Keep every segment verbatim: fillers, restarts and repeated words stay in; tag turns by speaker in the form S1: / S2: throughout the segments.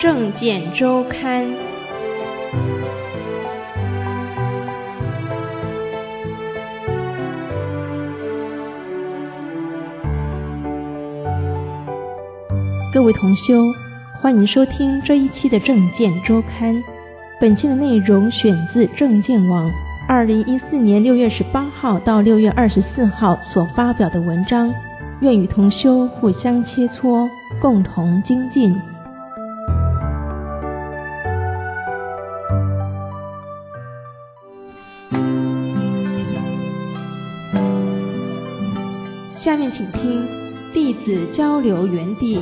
S1: 正见周刊》。各位同修，欢迎收听这一期的正见周刊。本期的内容选自正见网二零一四年六月十八号到六月二十四号所发表的文章，愿与同修互相切磋，共同精进。下面请听弟子交流园地。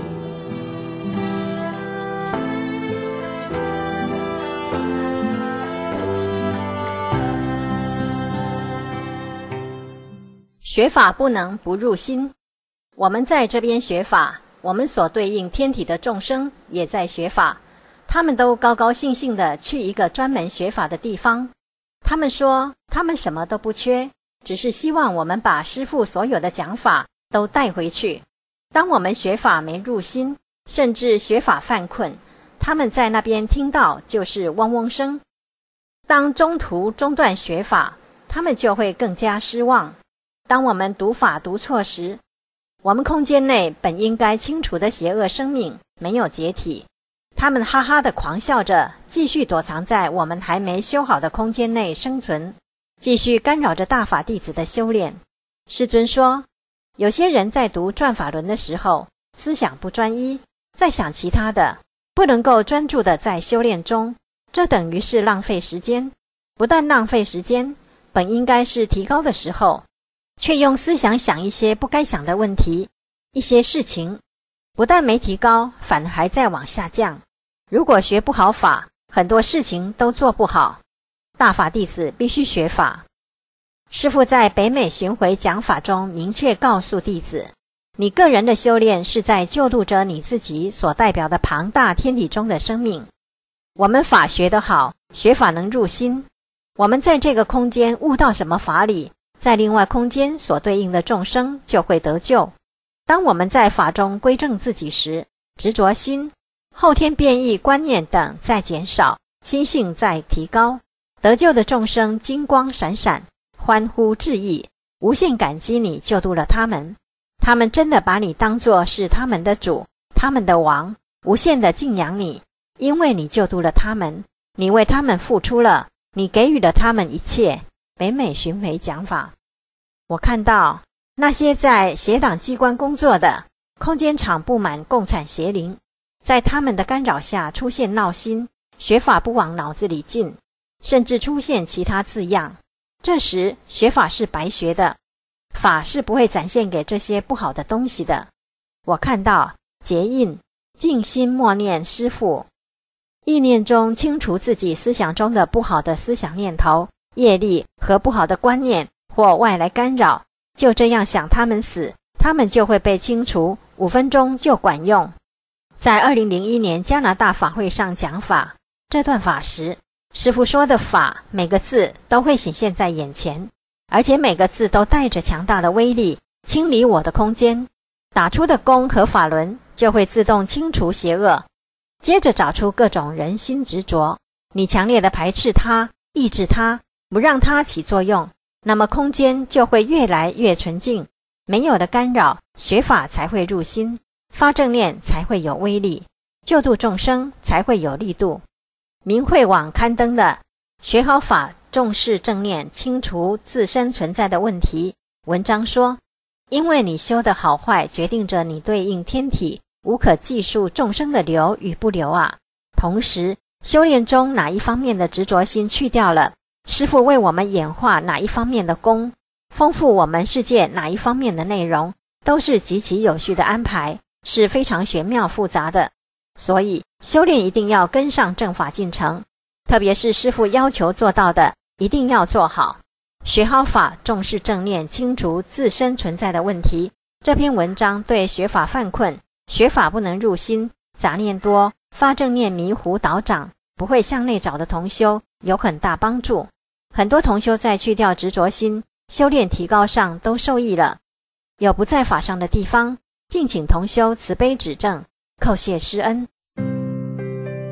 S2: 学法不能不入心。我们在这边学法，我们所对应天体的众生也在学法，他们都高高兴兴地去一个专门学法的地方。他们说他们什么都不缺，只是希望我们把师父所有的讲法都带回去。当我们学法没入心，甚至学法犯困，他们在那边听到就是嗡嗡声。当中途中断学法，他们就会更加失望。当我们读法读错时，我们空间内本应该清除的邪恶生命没有解体，他们哈哈地狂笑着，继续躲藏在我们还没修好的空间内生存，继续干扰着大法弟子的修炼。师尊说，有些人在读转法轮的时候，思想不专一，在想其他的，不能够专注的在修炼中，这等于是浪费时间。不但浪费时间，本应该是提高的时候，却用思想想一些不该想的问题，一些事情不但没提高，反而还在往下降。如果学不好法，很多事情都做不好。大法弟子必须学法。师父在北美巡回讲法中明确告诉弟子，你个人的修炼是在救度着你自己所代表的庞大天体中的生命。我们法学得好，学法能入心，我们在这个空间悟到什么法理，在另外空间所对应的众生就会得救。当我们在法中归正自己时，执着心、后天变异观念等在减少，心性在提高，得救的众生金光闪闪，欢呼致意，无限感激你救度了他们。他们真的把你当作是他们的主，他们的王，无限的敬仰你，因为你救度了他们，你为他们付出了，你给予了他们一切。北美巡回讲法，我看到那些在邪党机关工作的空间场布满共产邪灵，在他们的干扰下出现闹心，学法不往脑子里进，甚至出现其他字样。这时学法是白学的，法是不会展现给这些不好的东西的。我看到结印、静心默念师父，意念中清除自己思想中的不好的思想念头、业力和不好的观念或外来干扰，就这样想他们死，他们就会被清除，五分钟就管用。在二零零一年加拿大法会上讲法，这段法时，师父说的法每个字都会显现在眼前，而且每个字都带着强大的威力，清理我的空间，打出的功和法轮就会自动清除邪恶。接着找出各种人心执着，你强烈的排斥它，抑制它，不让它起作用，那么空间就会越来越纯净，没有了干扰，学法才会入心，发正念才会有威力，救度众生才会有力度。明慧网刊登的学好法，重视正念，清除自身存在的问题文章说，因为你修的好坏决定着你对应天体无可计数众生的留与不留啊。同时修炼中哪一方面的执着心去掉了，师父为我们演化哪一方面的功，丰富我们世界哪一方面的内容，都是极其有序的安排，是非常玄妙复杂的。所以修炼一定要跟上正法进程，特别是师父要求做到的一定要做好。学好法，重视正念，清除自身存在的问题。这篇文章对学法犯困、学法不能入心、杂念多、发正念迷糊倒掌、不会向内找的同修有很大帮助。很多同修在去掉执着心、修炼提高上都受益了。有不在法上的地方，敬请同修慈悲指正，叩谢师恩。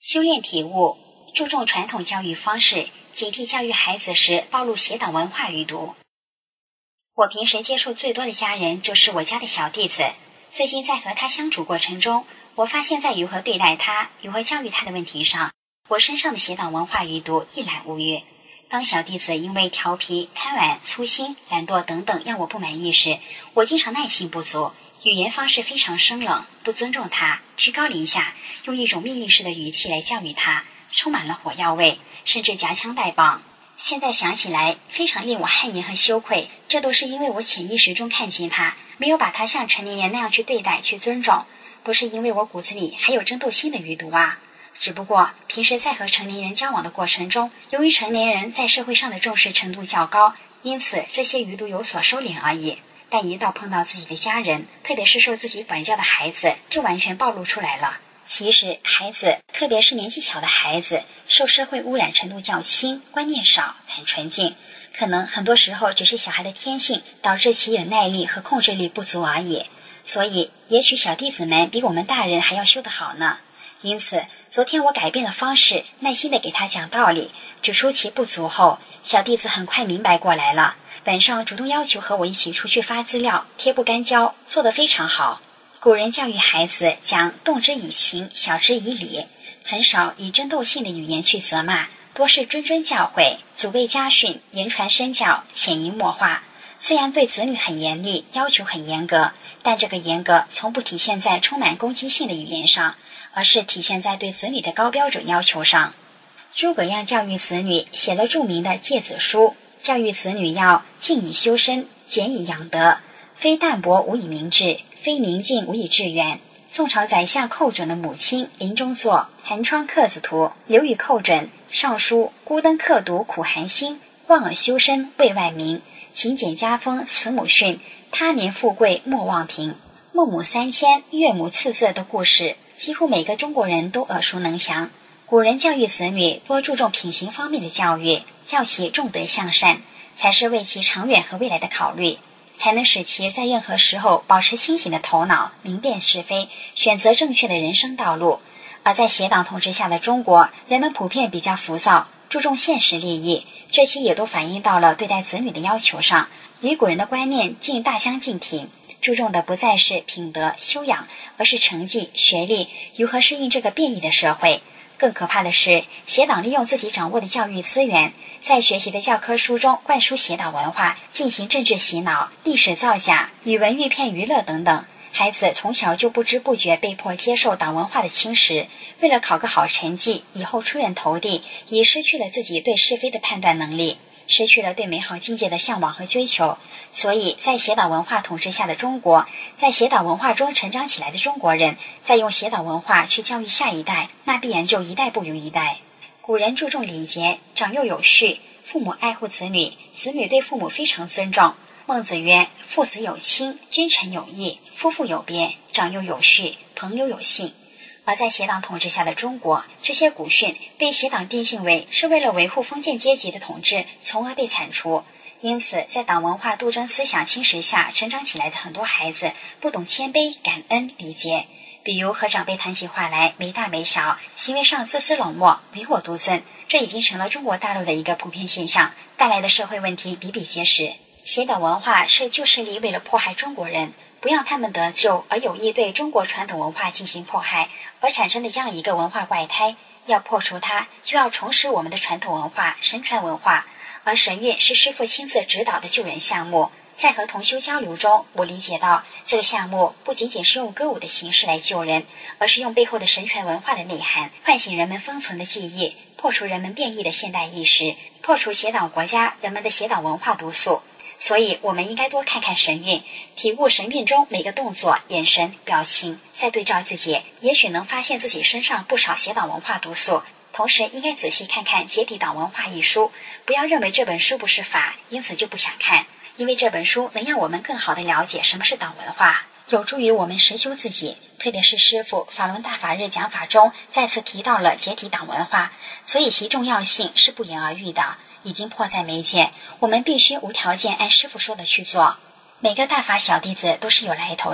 S3: 修炼体悟，注重传统教育方式，警惕教育孩子时暴露邪党文化余毒。我平时接触最多的家人就是我家的小弟子，最近在和他相处过程中，我发现在如何对待他、如何教育他的问题上，我身上的邪党文化余毒一览无余。当小弟子因为调皮、贪玩、粗心、懒惰等等让我不满意时，我经常耐心不足，语言方式非常生冷，不尊重他，居高临下，用一种命令式的语气来教育他，充满了火药味，甚至夹枪带棒。现在想起来非常令我汗颜和羞愧，这都是因为我潜意识中看见他，没有把他像成年人那样去对待、去尊重，都是因为我骨子里还有争斗心的余毒啊。只不过平时在和成年人交往的过程中，由于成年人在社会上的重视程度较高，因此这些余毒有所收敛而已。但一到碰到自己的家人，特别是受自己管教的孩子，就完全暴露出来了。其实孩子，特别是年纪小的孩子，受社会污染程度较轻，观念少，很纯净，可能很多时候只是小孩的天性导致其忍耐力和控制力不足而已。所以也许小弟子们比我们大人还要修得好呢。因此昨天我改变了方式，耐心地给他讲道理，指出其不足后，小弟子很快明白过来了，晚上主动要求和我一起出去发资料，贴不干胶，做得非常好。古人教育孩子讲动之以情，晓之以理，很少以争斗性的语言去责骂，多是谆谆教诲，祖辈家训，言传身教，潜移默化。虽然对子女很严厉，要求很严格，但这个严格从不体现在充满攻击性的语言上，而是体现在对子女的高标准要求上。诸葛亮教育子女写了著名的《诫子书》，教育子女要静以修身，俭以养德，非淡泊无以明志，非宁静无以致远。宋朝宰相寇准的母亲临终作《寒窗客子图》，刘禹寇准上书：孤灯刻读苦寒心，望尔修身为万民，勤俭家风慈母训，他年富贵莫忘贫。孟母三迁，岳母刺字的故事，几乎每个中国人都耳熟能详。古人教育子女多注重品行方面的教育，教其重德向善，才是为其长远和未来的考虑，才能使其在任何时候保持清醒的头脑，明辨是非，选择正确的人生道路。而在邪党统治下的中国，人们普遍比较浮躁，注重现实利益，这些也都反映到了对待子女的要求上，与古人的观念竟大相径庭，注重的不再是品德修养，而是成绩学历，如何适应这个变异的社会。更可怕的是，邪党利用自己掌握的教育资源，在学习的教科书中灌输邪党文化，进行政治洗脑、历史造假、语文阅片娱乐等等。孩子从小就不知不觉被迫接受党文化的侵蚀，为了考个好成绩，以后出人头地，已失去了自己对是非的判断能力，失去了对美好境界的向往和追求。所以在邪党文化统治下的中国，在邪党文化中成长起来的中国人，再用邪党文化去教育下一代，那必然就一代不如一代。古人注重礼节，长幼有序，父母爱护子女，子女对父母非常尊重。孟子曰：父子有亲，君臣有义，夫妇有别，长幼有序，朋友有信。而在邪党统治下的中国，这些古训被邪党定性为是为了维护封建阶级的统治，从而被铲除。因此在党文化斗争思想侵蚀下成长起来的很多孩子，不懂谦卑、感恩、礼节，比如和长辈谈起话来没大没小，行为上自私冷漠，唯我独尊，这已经成了中国大陆的一个普遍现象，带来的社会问题比比皆是。邪党文化是旧势力为了迫害中国人，不让他们得救，而有意对中国传统文化进行迫害，而产生的这样一个文化怪胎。要破除它，就要重拾我们的传统文化、神传文化。而神韵是师父亲自指导的救人项目，在和同修交流中，我理解到这个项目不仅仅是用歌舞的形式来救人，而是用背后的神传文化的内涵，唤醒人们封存的记忆，破除人们变异的现代意识，破除邪党国家人们的邪党文化毒素。所以我们应该多看看神韵，体悟神韵中每个动作、眼神、表情，再对照自己，也许能发现自己身上不少邪党文化毒素。同时应该仔细看看《解体党文化》一书，不要认为这本书不是法，因此就不想看，因为这本书能让我们更好地了解什么是党文化，有助于我们实修自己。特别是师父法轮大法日讲法中再次提到了解体党文化，所以其重要性是不言而喻的，已经迫在眉睫，我们必须无条件按师父说的去做。每个大法小弟子都是有来头的，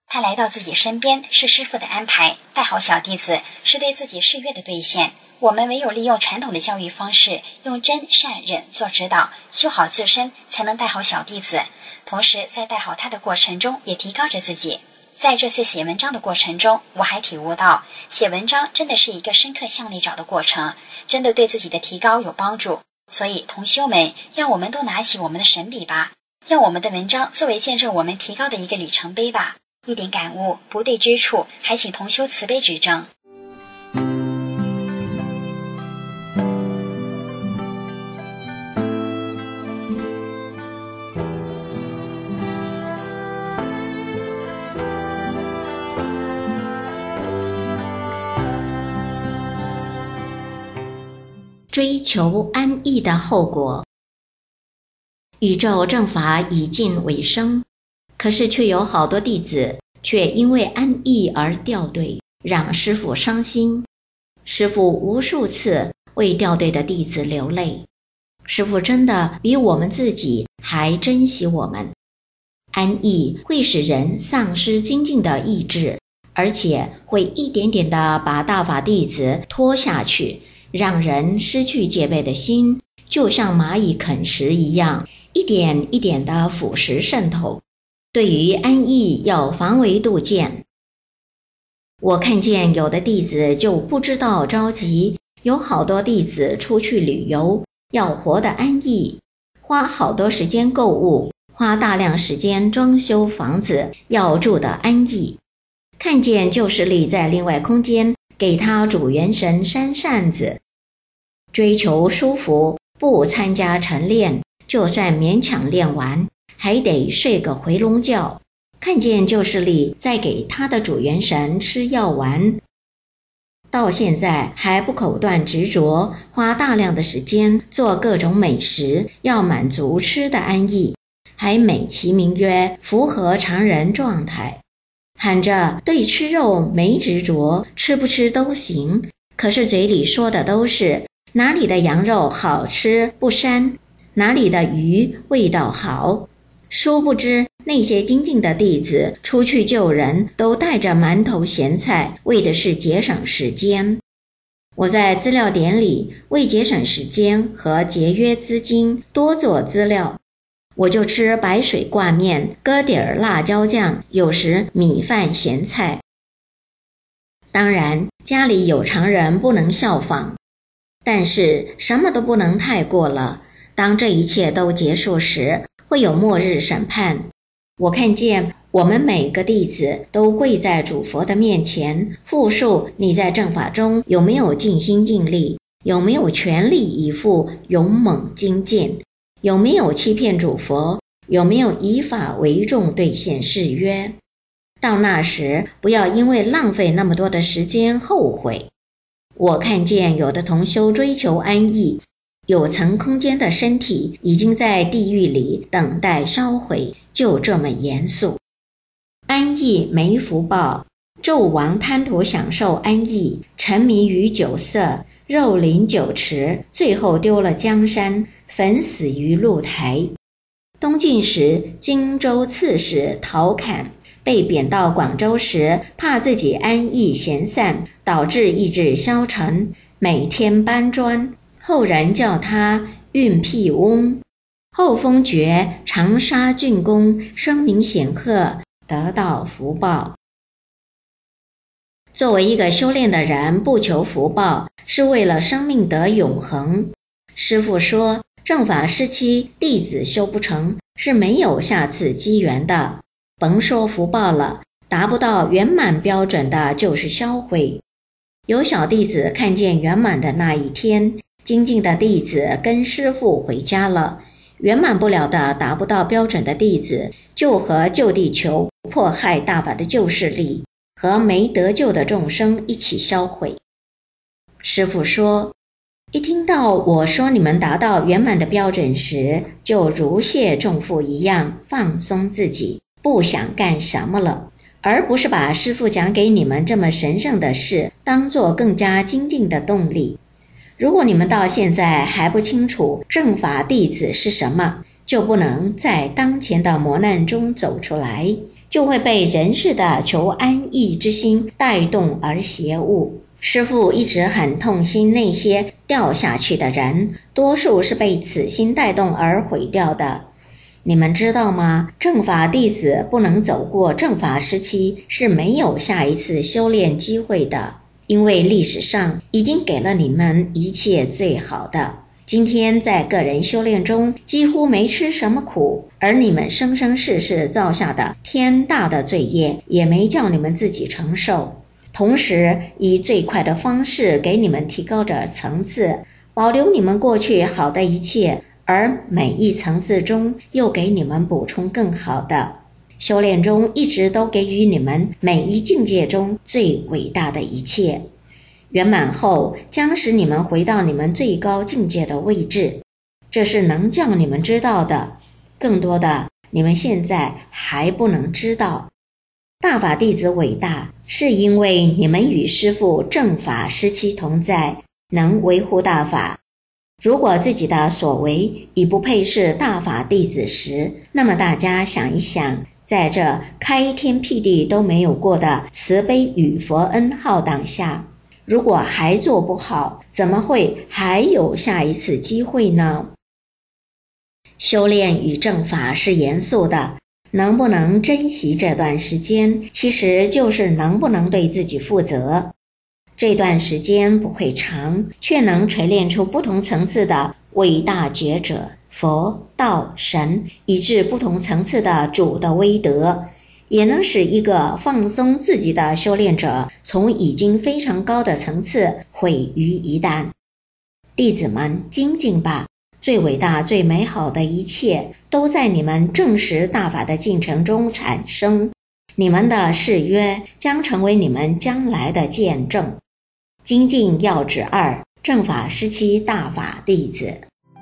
S3: 他来到自己身边是师父的安排，带好小弟子是对自己誓约的兑现。我们唯有利用传统的教育方式，用真善忍做指导，修好自身，才能带好小弟子。同时在带好他的过程中，也提高着自己。在这次写文章的过程中，我还体悟到，写文章真的是一个深刻向内找的过程，真的对自己的提高有帮助。所以同修们，让我们都拿起我们的神笔吧，让我们的文章作为见证我们提高的一个里程碑吧。一点感悟，不对之处，还请同修慈悲指正。
S4: 追求安逸的后果。宇宙正法已近尾声，可是却有好多弟子却因为安逸而掉队，让师父伤心。师父无数次为掉队的弟子流泪，师父真的比我们自己还珍惜我们。安逸会使人丧失精进的意志，而且会一点点地把大法弟子拖下去，让人失去戒备的心，就像蚂蚁啃食一样，一点一点的腐蚀渗透。对于安逸要防微杜渐。我看见有的弟子就不知道着急，有好多弟子出去旅游，要活得安逸，花好多时间购物，花大量时间装修房子，要住得安逸。看见旧势力在另外空间给他主元神扇扇子，追求舒服，不参加晨练，就算勉强练完，还得睡个回笼觉。看见旧势力在给他的主元神吃药丸，到现在还不口断执着，花大量的时间做各种美食，要满足吃的安逸，还美其名曰符合常人状态，喊着对吃肉没执着，吃不吃都行，可是嘴里说的都是哪里的羊肉好吃不膻，哪里的鱼味道好。殊不知那些精进的弟子出去救人，都带着馒头咸菜，为的是节省时间。我在资料点里为节省时间和节约资金多做资料，我就吃白水挂面，搁点儿辣椒酱，有时米饭咸菜。当然家里有常人不能效仿，但是什么都不能太过了。当这一切都结束时，会有末日审判。我看见我们每个弟子都跪在主佛的面前，复述你在正法中有没有尽心尽力，有没有全力以赴勇猛精进，有没有欺骗主佛，有没有以法为重兑现誓约。到那时不要因为浪费那么多的时间后悔。我看见有的同修追求安逸，有层空间的身体已经在地狱里等待烧毁，就这么严肃。安逸没福报，纣王贪图享受安逸，沉迷于酒色，肉林酒池，最后丢了江山，焚死于露台。东晋时荆州刺史陶侃被贬到广州时，怕自己安逸闲散，导致意志消沉，每天搬砖，后人叫他运屁翁。后封爵长沙郡公，声名显赫，得到福报。作为一个修炼的人，不求福报，是为了生命得永恒。师父说，正法时期弟子修不成，是没有下次机缘的，甭说福报了，达不到圆满标准的就是销毁。有小弟子看见圆满的那一天，精进的弟子跟师父回家了，圆满不了的达不到标准的弟子，就和救地球迫害大法的旧势力和没得救的众生一起销毁。师父说，一听到我说你们达到圆满的标准时，就如释重负一样放松自己，不想干什么了，而不是把师父讲给你们这么神圣的事当作更加精进的动力。如果你们到现在还不清楚正法弟子是什么，就不能在当前的磨难中走出来， 就会被人世的求安逸之心带动而邪误。师父一直很痛心那些掉下去的人，多数是被此心带动而毁掉的。你们知道吗？正法弟子不能走过正法时期是没有下一次修炼机会的，因为历史上已经给了你们一切最好的。今天在个人修炼中几乎没吃什么苦，而你们生生世世造下的天大的罪业也没叫你们自己承受，同时以最快的方式给你们提高着层次，保留你们过去好的一切，而每一层次中又给你们补充更好的。修炼中一直都给予你们每一境界中最伟大的一切，圆满后将使你们回到你们最高境界的位置，这是能叫你们知道的，更多的你们现在还不能知道。大法弟子伟大，是因为你们与师父正法时期同在，能维护大法。如果自己的所为已不配是大法弟子时，那么大家想一想，在这开天辟地都没有过的慈悲与佛恩浩荡下，如果还做不好，怎么会还有下一次机会呢？修炼与正法是严肃的，能不能珍惜这段时间，其实就是能不能对自己负责。这段时间不会长，却能锤炼出不同层次的伟大觉者，佛、道、神，以至不同层次的主的威德，也能使一个放松自己的修炼者从已经非常高的层次毁于一旦。弟子们精进吧，最伟大最美好的一切都在你们证实大法的进程中产生，你们的誓约将成为你们将来的见证。精进要旨二：正法时期大法弟子。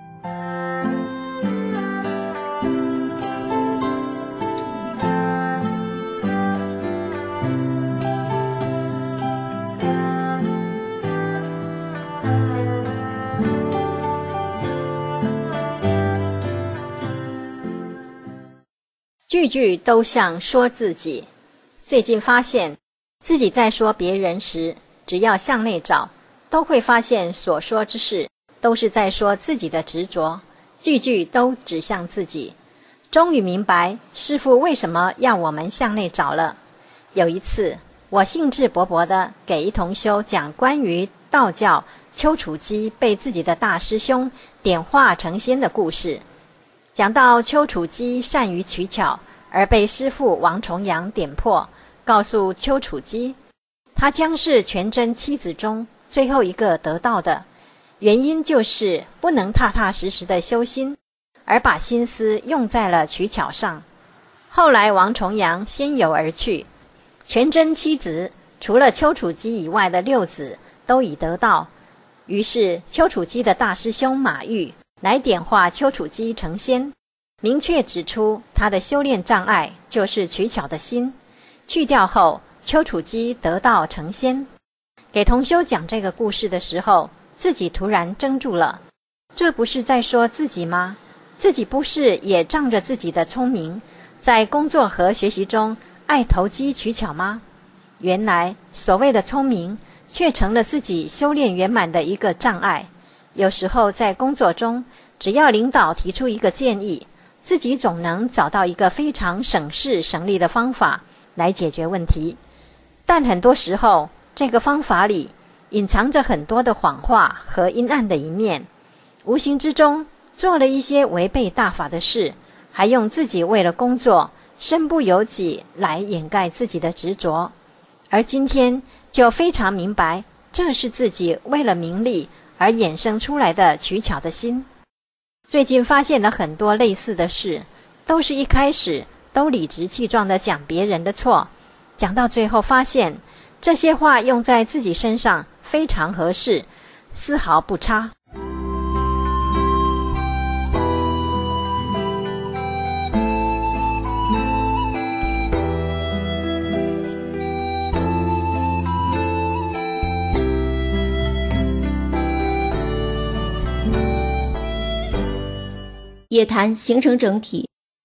S2: 句句都像说自己。最近发现自己在说别人时，只要向内找，都会发现所说之事都是在说自己的执着，句句都指向自己。终于明白师父为什么要我们向内找了。有一次，我兴致勃勃地给一同修讲关于道教丘处机被自己的大师兄点化成仙的故事。讲到丘处机善于取巧，而被师父王重阳点破，告诉丘处机他将是全真七子中最后一个得道的，原因就是不能踏踏实实的修心，而把心思用在了取巧上。后来王重阳先游而去，全真七子除了丘处机以外的六子都已得道，于是丘处机的大师兄马玉来点化丘处机成仙，明确指出他的修炼障碍就是取巧的心，去掉后丘处机得道成仙。给同修讲这个故事的时候，自己突然怔住了，这不是在说自己吗？自己不是也仗着自己的聪明，在工作和学习中爱投机取巧吗？原来所谓的聪明却成了自己修炼圆满的一个障碍。有时候在工作中，只要领导提出一个建议，自己总能找到一个非常省事省力的方法来解决问题，但很多时候这个方法里隐藏着很多的谎话和阴暗的一面，无形之中做了一些违背大法的事，还用自己为了工作身不由己来掩盖自己的执着。而今天就非常明白，这是自己为了名利而衍生出来的取巧的心。最近发现了很多类似的事，都是一开始都理直气壮地讲别人的错，讲到最后发现这些话用在自己身上非常合适，丝毫不差。
S5: 也谈形成整体，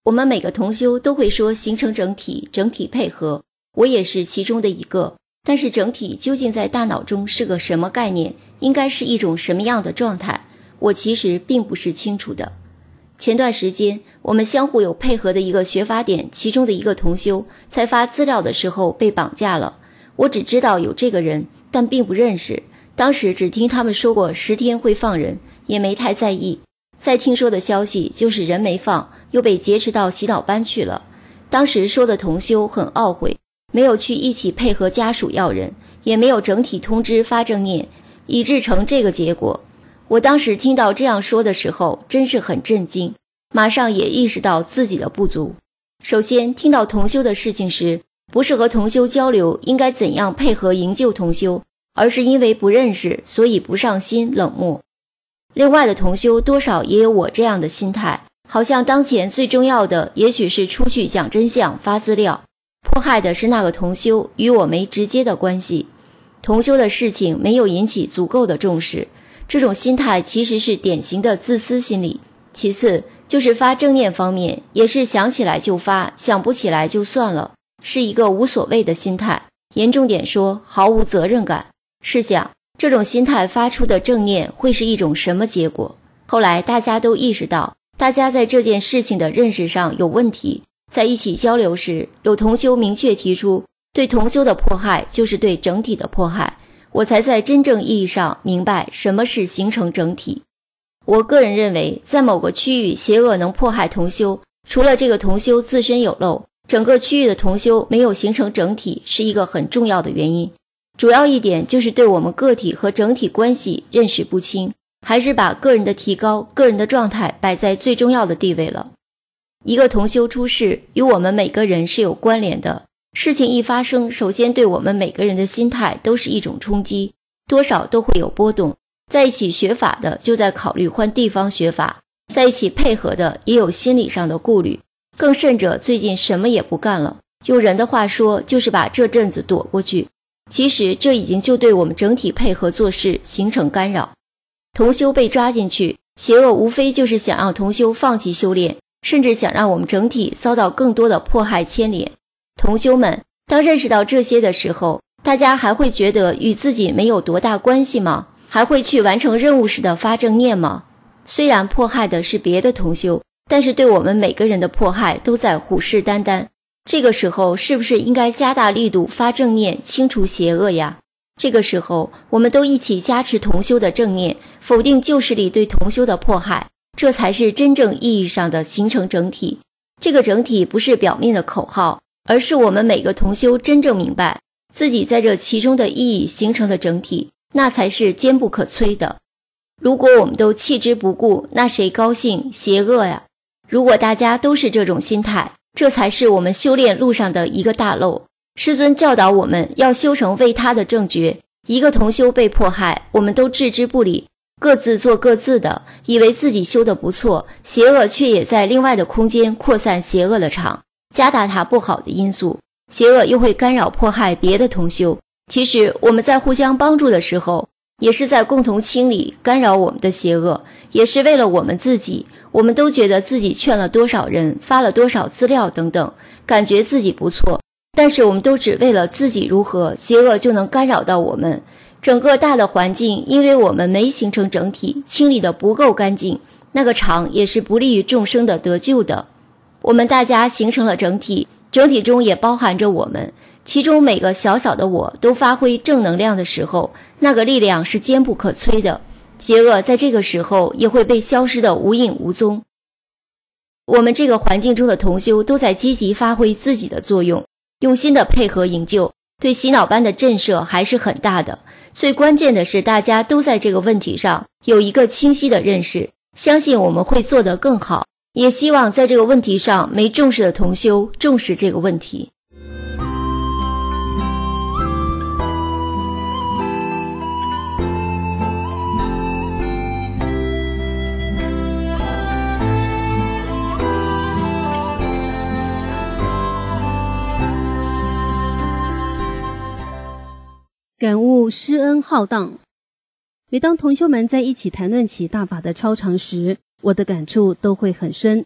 S5: 我们每个同修都会说形成整体，整体配合，我也是其中的一个。但是整体究竟在大脑中是个什么概念，应该是一种什么样的状态，我其实并不是清楚的。前段时间我们相互有配合的一个学法点，其中的一个同修在发资料的时候被绑架了，我只知道有这个人，但并不认识，当时只听他们说过十天会放人，也没太在意。再听说的消息就是人没放，又被劫持到洗脑班去了。当时说的同修很懊悔，没有去一起配合家属要人，也没有整体通知发正念，以致成这个结果。我当时听到这样说的时候真是很震惊，马上也意识到自己的不足。首先听到同修的事情时，不是和同修交流应该怎样配合营救同修，而是因为不认识，所以不上心冷漠。另外的同修多少也有我这样的心态，好像当前最重要的也许是出去讲真相发资料，迫害的是那个同修，与我没直接的关系。同修的事情没有引起足够的重视，这种心态其实是典型的自私心理。其次就是发正念方面，也是想起来就发，想不起来就算了，是一个无所谓的心态，严重点说毫无责任感。试想这种心态发出的正念会是一种什么结果？后来大家都意识到大家在这件事情的认识上有问题，在一起交流时，有同修明确提出对同修的迫害就是对整体的迫害，我才在真正意义上明白什么是形成整体。我个人认为，在某个区域邪恶能迫害同修，除了这个同修自身有漏，整个区域的同修没有形成整体是一个很重要的原因。主要一点就是对我们个体和整体关系认识不清，还是把个人的提高、个人的状态摆在最重要的地位了。一个同修出事与我们每个人是有关联的，事情一发生，首先对我们每个人的心态都是一种冲击，多少都会有波动。在一起学法的就在考虑换地方学法，在一起配合的也有心理上的顾虑，更甚者最近什么也不干了，用人的话说就是把这阵子躲过去。其实这已经就对我们整体配合做事形成干扰。同修被抓进去，邪恶无非就是想让同修放弃修炼，甚至想让我们整体遭到更多的迫害牵连。同修们当认识到这些的时候，大家还会觉得与自己没有多大关系吗？还会去完成任务时的发正念吗？虽然迫害的是别的同修，但是对我们每个人的迫害都在虎视眈眈。这个时候是不是应该加大力度发正念，清除邪恶呀？这个时候我们都一起加持同修的正念，否定旧势力对同修的迫害，这才是真正意义上的形成整体。这个整体不是表面的口号，而是我们每个同修真正明白自己在这其中的意义形成的整体，那才是坚不可摧的。如果我们都弃之不顾，那谁高兴？邪恶呀！如果大家都是这种心态，这才是我们修炼路上的一个大漏。师尊教导我们要修成为他的正觉，一个同修被迫害，我们都置之不理，各自做各自的，以为自己修得不错，邪恶却也在另外的空间扩散邪恶的场，加大它不好的因素，邪恶又会干扰迫害别的同修。其实我们在互相帮助的时候，也是在共同清理干扰我们的邪恶，也是为了我们自己。我们都觉得自己劝了多少人，发了多少资料等等，感觉自己不错，但是我们都只为了自己如何，邪恶就能干扰到我们。整个大的环境，因为我们没形成整体，清理的不够干净，那个场也是不利于众生的得救的。我们大家形成了整体，整体中也包含着我们，其中每个小小的我都发挥正能量的时候，那个力量是坚不可摧的，邪恶在这个时候也会被消失的无影无踪。我们这个环境中的同修都在积极发挥自己的作用，用心的配合营救，对洗脑班的震慑还是很大的。最关键的是大家都在这个问题上有一个清晰的认识，相信我们会做得更好，也希望在这个问题上没重视的同修重视这个问题。
S6: 感悟施恩浩荡。每当同修们在一起谈论起大法的超常时，我的感触都会很深。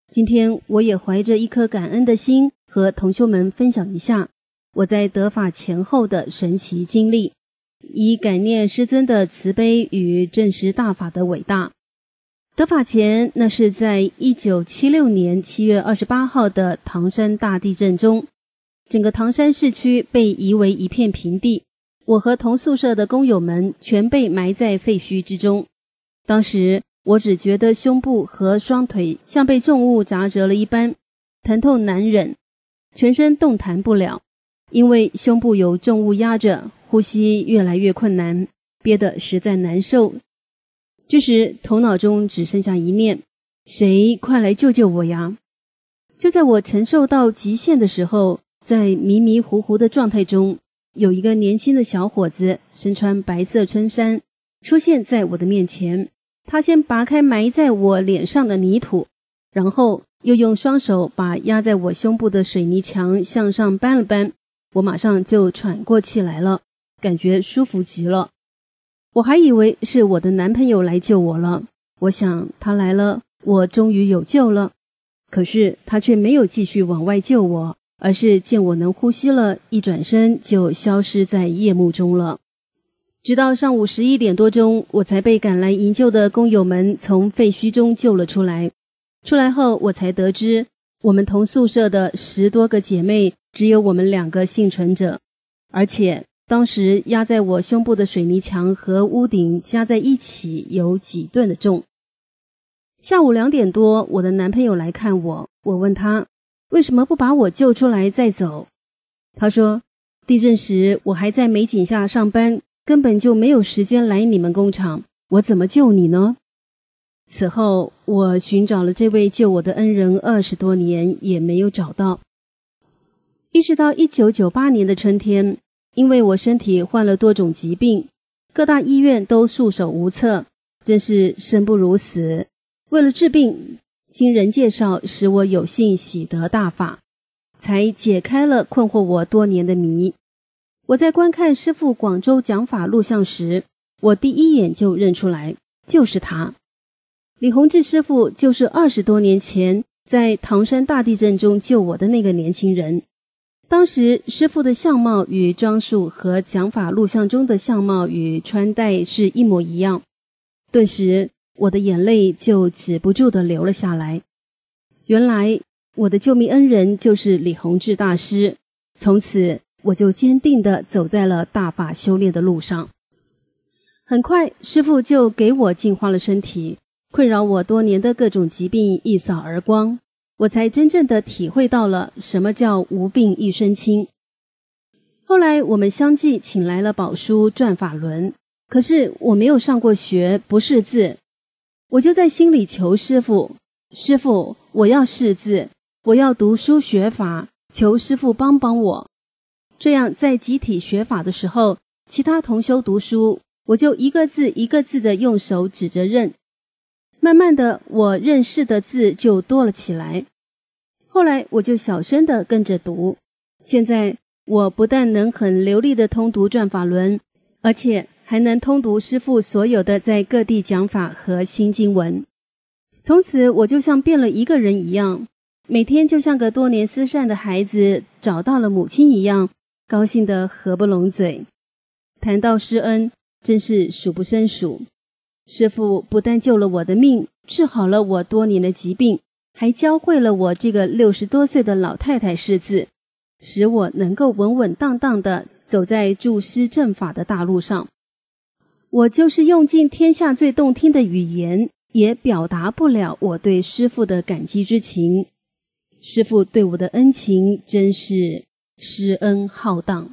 S6: 今天我也怀着一颗感恩的心，和同修们分享一下我在得法前后的神奇经历，以感念师尊的慈悲与证实大法的伟大。得法前，那是在一九七六年七月二十八号的唐山大地震中，整个唐山市区被夷为一片平地，我和同宿舍的工友们全被埋在废墟之中。当时我只觉得胸部和双腿像被重物砸折了一般，疼痛难忍，全身动弹不了，因为胸部有重物压着，呼吸越来越困难，憋得实在难受。这时头脑中只剩下一念：谁快来救救我呀！就在我承受到极限的时候，在迷迷糊糊的状态中，有一个年轻的小伙子身穿白色衬衫出现在我的面前。他先拔开埋在我脸上的泥土，然后又用双手把压在我胸部的水泥墙向上搬了搬，我马上就喘过气来了，感觉舒服极了。我还以为是我的男朋友来救我了，我想他来了，我终于有救了。可是他却没有继续往外救我，而是见我能呼吸了，一转身就消失在夜幕中了。直到上午十一点多钟，我才被赶来营救的工友们从废墟中救了出来。出来后，我才得知我们同宿舍的十多个姐妹，只有我们两个幸存者，而且当时压在我胸部的水泥墙和屋顶加在一起有几吨的重。下午两点多，我的男朋友来看我，我问他为什么不把我救出来再走。他说，地震时我还在美景下上班，根本就没有时间来你们工厂，我怎么救你呢？此后我寻找了这位救我的恩人二十多年，也没有找到。一直到一九九八年的春天，因为我身体患了多种疾病，各大医院都束手无策，真是生不如死。为了治病，经人介绍，使我有幸喜得大法，才解开了困惑我多年的谜。我在观看师父广州讲法录像时，我第一眼就认出来，就是他。李洪志师父就是二十多年前在唐山大地震中救我的那个年轻人。当时师父的相貌与装束和讲法录像中的相貌与穿戴是一模一样，顿时我的眼泪就止不住地流了下来。原来我的救命恩人就是李洪志大师，从此我就坚定地走在了大法修炼的路上。很快师父就给我净化了身体，困扰我多年的各种疾病一扫而光，我才真正地体会到了什么叫无病一身轻。后来我们相继请来了宝书转法轮，可是我没有上过学，不识字，我就在心里求师父，师父，我要识字，我要读书学法，求师父帮帮我。这样在集体学法的时候，其他同修读书，我就一个字一个字的用手指着认，慢慢的我认识的字就多了起来。后来我就小声的跟着读，现在我不但能很流利的通读转法轮，而且还能通读师父所有的在各地讲法和新经文。从此我就像变了一个人一样，每天就像个多年思善的孩子找到了母亲一样，高兴得合不拢嘴。谈到师恩，真是数不胜数。师父不但救了我的命，治好了我多年的疾病，还教会了我这个六十多岁的老太太识字，使我能够稳稳当当地走在助师正法的大路上。我就是用尽天下最动听的语言，也表达不了我对师父的感激之情。师父对我的恩情真是施恩浩荡。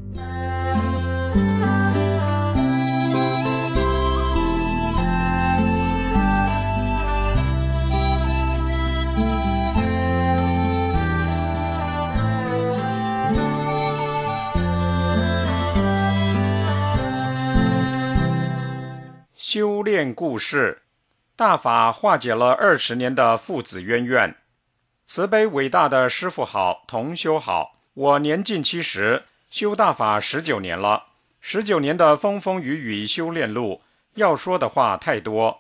S7: 修炼故事，大法化解了二十年的父子渊源。慈悲伟大的师父好，同修好，我年近七十，修大法十九年了。十九年的风风雨雨修炼路，要说的话太多。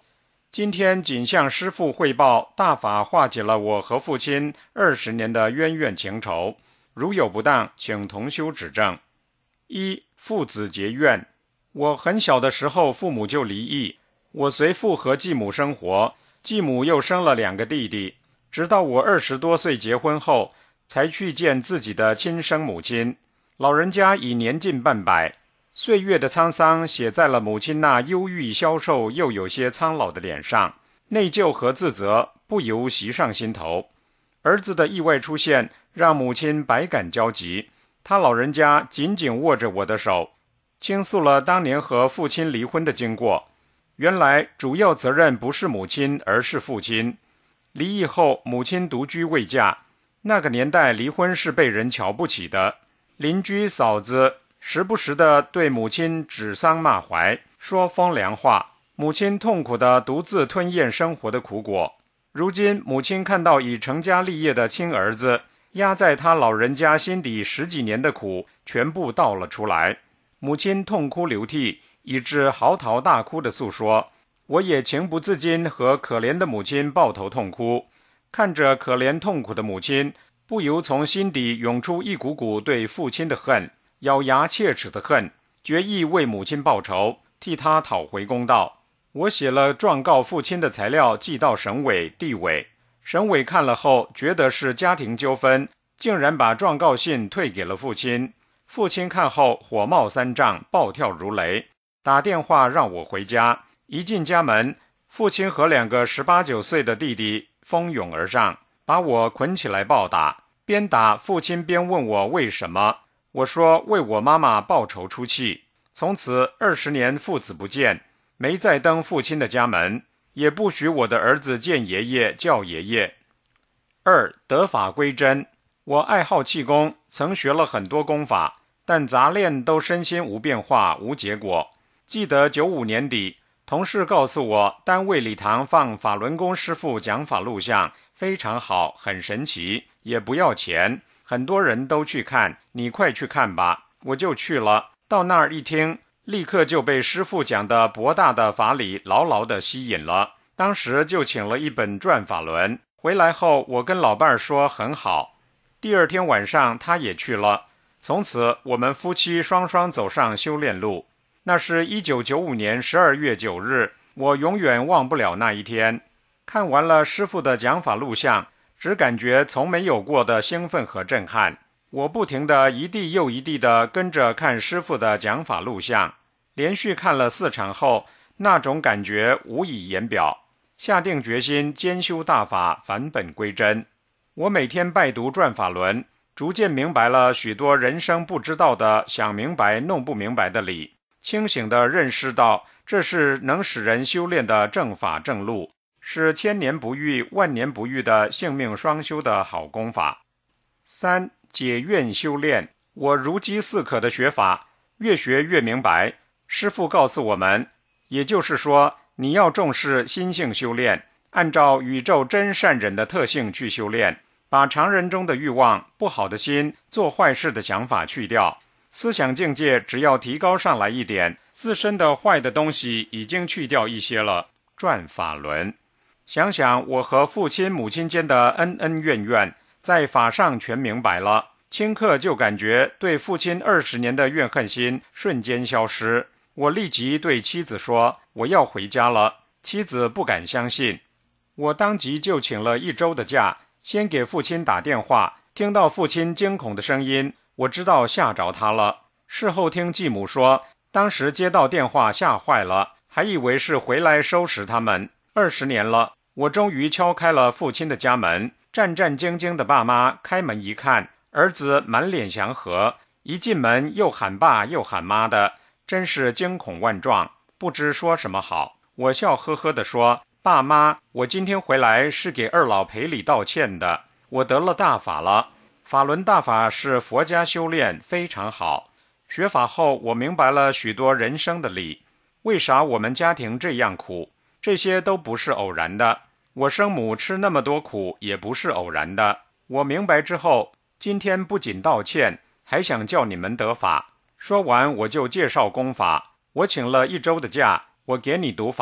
S7: 今天仅向师父汇报，大法化解了我和父亲二十年的冤怨情仇，如有不当，请同修指正。一、父子结怨。我很小的时候父母就离异，我随父和继母生活，继母又生了两个弟弟，直到我二十多岁结婚后，才去见自己的亲生母亲。老人家已年近半百，岁月的沧桑写在了母亲那忧郁消瘦又有些苍老的脸上，内疚和自责不由袭上心头。儿子的意外出现让母亲百感交集，他老人家紧紧握着我的手，倾诉了当年和父亲离婚的经过。原来主要责任不是母亲，而是父亲。离异后母亲独居未嫁，那个年代离婚是被人瞧不起的，邻居嫂子时不时地对母亲指桑骂槐，说风凉话，母亲痛苦地独自吞咽生活的苦果。如今母亲看到已成家立业的亲儿子，压在他老人家心底十几年的苦全部倒了出来，母亲痛哭流涕，以致嚎啕大哭地诉说。我也情不自禁和可怜的母亲抱头痛哭，看着可怜痛苦的母亲，不由从心底涌出一股股对父亲的恨，咬牙切齿的恨，决意为母亲报仇，替他讨回公道。我写了状告父亲的材料寄到省委地委，省委看了后觉得是家庭纠纷，竟然把状告信退给了父亲。父亲看后火冒三丈，暴跳如雷，打电话让我回家。一进家门，父亲和两个十八九岁的弟弟蜂拥而上，把我捆起来暴打，边打父亲边问我为什么。我说为我妈妈报仇出气。从此二十年父子不见，没再登父亲的家门，也不许我的儿子见爷爷叫爷爷。二、得法归真。我爱好气功，曾学了很多功法，但杂练都身心无变化，无结果。记得九五年底，同事告诉我，单位礼堂放法轮功师父讲法录像，非常好，很神奇，也不要钱，很多人都去看，你快去看吧。我就去了，到那儿一听，立刻就被师父讲的博大的法理牢牢地吸引了。当时就请了一本转法轮，回来后我跟老伴儿说很好。第二天晚上他也去了，从此我们夫妻双双走上修炼路。那是一九九五年十二月九日，我永远忘不了那一天。看完了师父的讲法录像，只感觉从没有过的兴奋和震撼。我不停地一地又一地地跟着看师父的讲法录像，连续看了四场后，那种感觉无以言表。下定决心兼修大法，返本归真。我每天拜读转法轮，逐渐明白了许多人生不知道的想明白弄不明白的理，清醒地认识到这是能使人修炼的正法正路，是千年不遇万年不遇的性命双修的好功法。三、解怨修炼。我如饥似渴的学法，越学越明白。师父告诉我们，也就是说，你要重视心性修炼，按照宇宙真善忍的特性去修炼，把常人中的欲望、不好的心、做坏事的想法去掉。思想境界只要提高上来一点，自身的坏的东西已经去掉一些了。转法轮，想想我和父亲母亲间的恩恩怨怨，在法上全明白了，顷刻就感觉对父亲二十年的怨恨心瞬间消失。我立即对妻子说，我要回家了。妻子不敢相信，我当即就请了一周的假，先给父亲打电话，听到父亲惊恐的声音，我知道吓着他了。事后听继母说，当时接到电话吓坏了，还以为是回来收拾他们。二十年了，我终于敲开了父亲的家门，战战兢兢的爸妈开门一看，儿子满脸祥和，一进门又喊爸又喊妈的，真是惊恐万状，不知说什么好。我笑呵呵地说，爸妈，我今天回来是给二老赔礼道歉的，我得了大法了。法轮大法是佛家修炼，非常好。学法后我明白了许多人生的理，为啥我们家庭这样苦，这些都不是偶然的。我生母吃那么多苦也不是偶然的。我明白之后，今天不仅道歉，还想叫你们得法。说完我就介绍功法，我请了一周的假，我给你读法，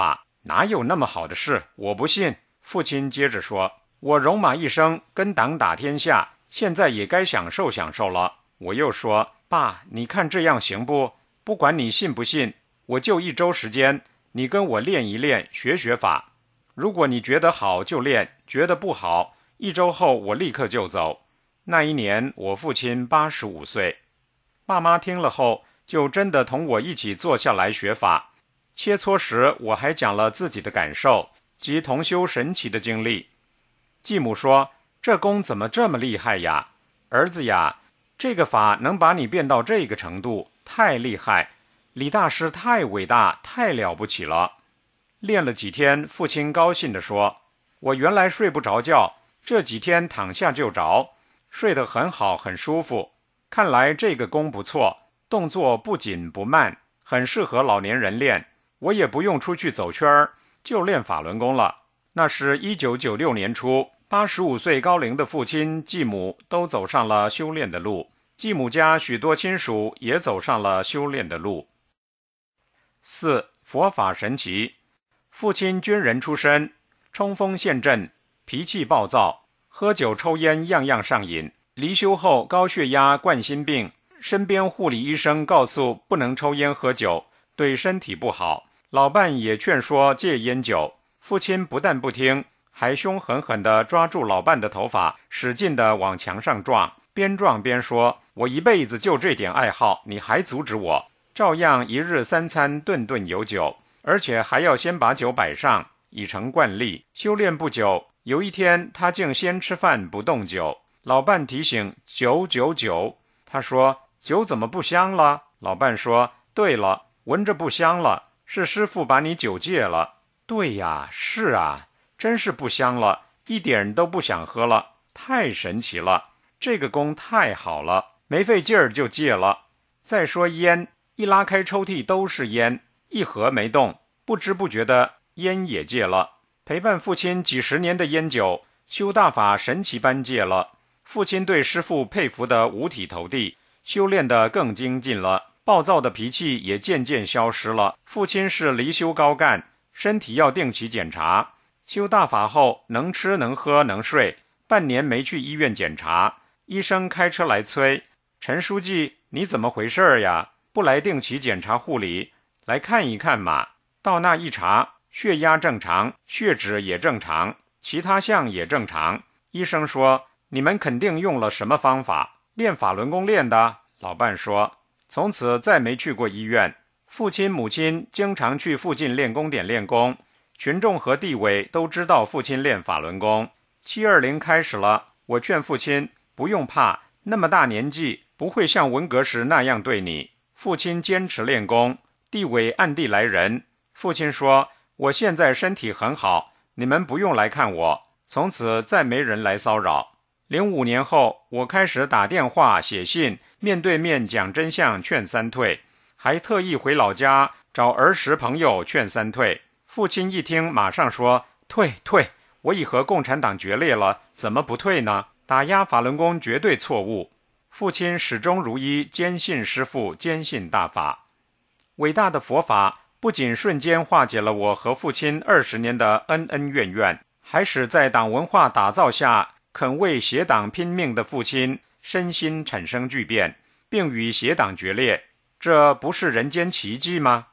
S7: 哪有那么好的事，我不信。父亲接着说，我戎马一生，跟党打天下，现在也该享受享受了。我又说，爸，你看这样行不？不管你信不信，我就一周时间，你跟我练一练，学学法。如果你觉得好就练，觉得不好，一周后我立刻就走。那一年我父亲八十五岁。爸妈听了后，就真的同我一起坐下来学法。切磋时我还讲了自己的感受及同修神奇的经历。继母说，这功怎么这么厉害呀？儿子呀，这个法能把你变到这个程度，太厉害，李大师太伟大，太了不起了。练了几天，父亲高兴地说，我原来睡不着觉，这几天躺下就着，睡得很好，很舒服。看来这个功不错，动作不紧不慢，很适合老年人练。我也不用出去走圈儿，就练法轮功了。那是一九九六年初，八十五岁高龄的父亲、继母都走上了修炼的路，继母家许多亲属也走上了修炼的路。四、佛法神奇。父亲军人出身，冲锋陷阵，脾气暴躁，喝酒抽烟样样上瘾。离休后高血压、冠心病，身边护理医生告诉不能抽烟喝酒，对身体不好。老伴也劝说戒烟酒，父亲不但不听，还凶狠狠地抓住老伴的头发，使劲地往墙上撞，边撞边说，我一辈子就这点爱好，你还阻止我？照样一日三餐顿顿有酒，而且还要先把酒摆上，已成惯例。修炼不久，有一天他竟先吃饭不动酒。老伴提醒，酒酒酒，他说，酒怎么不香了？老伴说，对了，闻着不香了，是师父把你酒戒了。对呀，是啊，真是不香了，一点都不想喝了，太神奇了，这个功太好了，没费劲儿就戒了。再说烟，一拉开抽屉都是烟，一盒没动，不知不觉的烟也戒了。陪伴父亲几十年的烟酒，修大法神奇般戒了。父亲对师父佩服得五体投地，修炼得更精进了，暴躁的脾气也渐渐消失了。父亲是离休高干，身体要定期检查。修大法后能吃能喝能睡，半年没去医院检查，医生开车来催，陈书记，你怎么回事呀？不来定期检查护理，来看一看嘛。到那一查，血压正常，血脂也正常，其他项也正常。医生说，你们肯定用了什么方法？练法轮功练的？老伴说，从此再没去过医院。父亲母亲经常去附近练功点练功，群众和地委都知道父亲练法轮功。七二零开始了，我劝父亲不用怕，那么大年纪不会像文革时那样对你。父亲坚持练功，地委暗地来人。父亲说，我现在身体很好，你们不用来看我。从此再没人来骚扰。零五年后，我开始打电话写信，面对面讲真相劝三退，还特意回老家找儿时朋友劝三退。父亲一听马上说，退退，我已和共产党决裂了，怎么不退呢？打压法轮功绝对错误。父亲始终如一，坚信师父，坚信大法。伟大的佛法不仅瞬间化解了我和父亲二十年的恩恩怨怨，还使在党文化打造下肯为邪党拼命的父亲身心产生巨变，并与邪党决裂，这不是人间奇迹吗？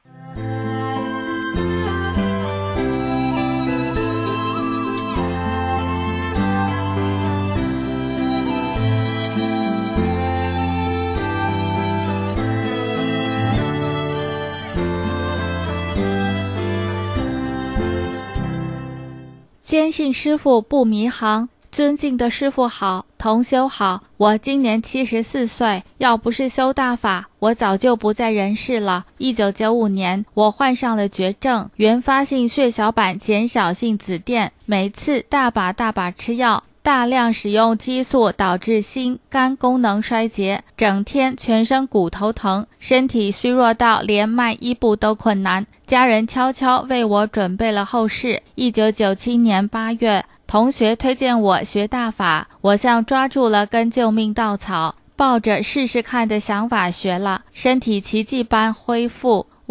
S8: 坚信师父不迷航，尊敬的师父好，同修好，我今年七十四岁，要不是修大法，我早就不在人世了。一九九五年，我患上了绝症，原发性血小板减少性紫癜，每次大把大把吃药，大量使用激素导致心肝功能衰竭，整天全身骨头疼，身体虚弱到连迈一步都困难。家人悄悄为我准备了后事。一九九七年八月，同学推荐我学大法，我像抓住了根救命稻草，抱着试试看的想法学了，身体奇迹般恢复，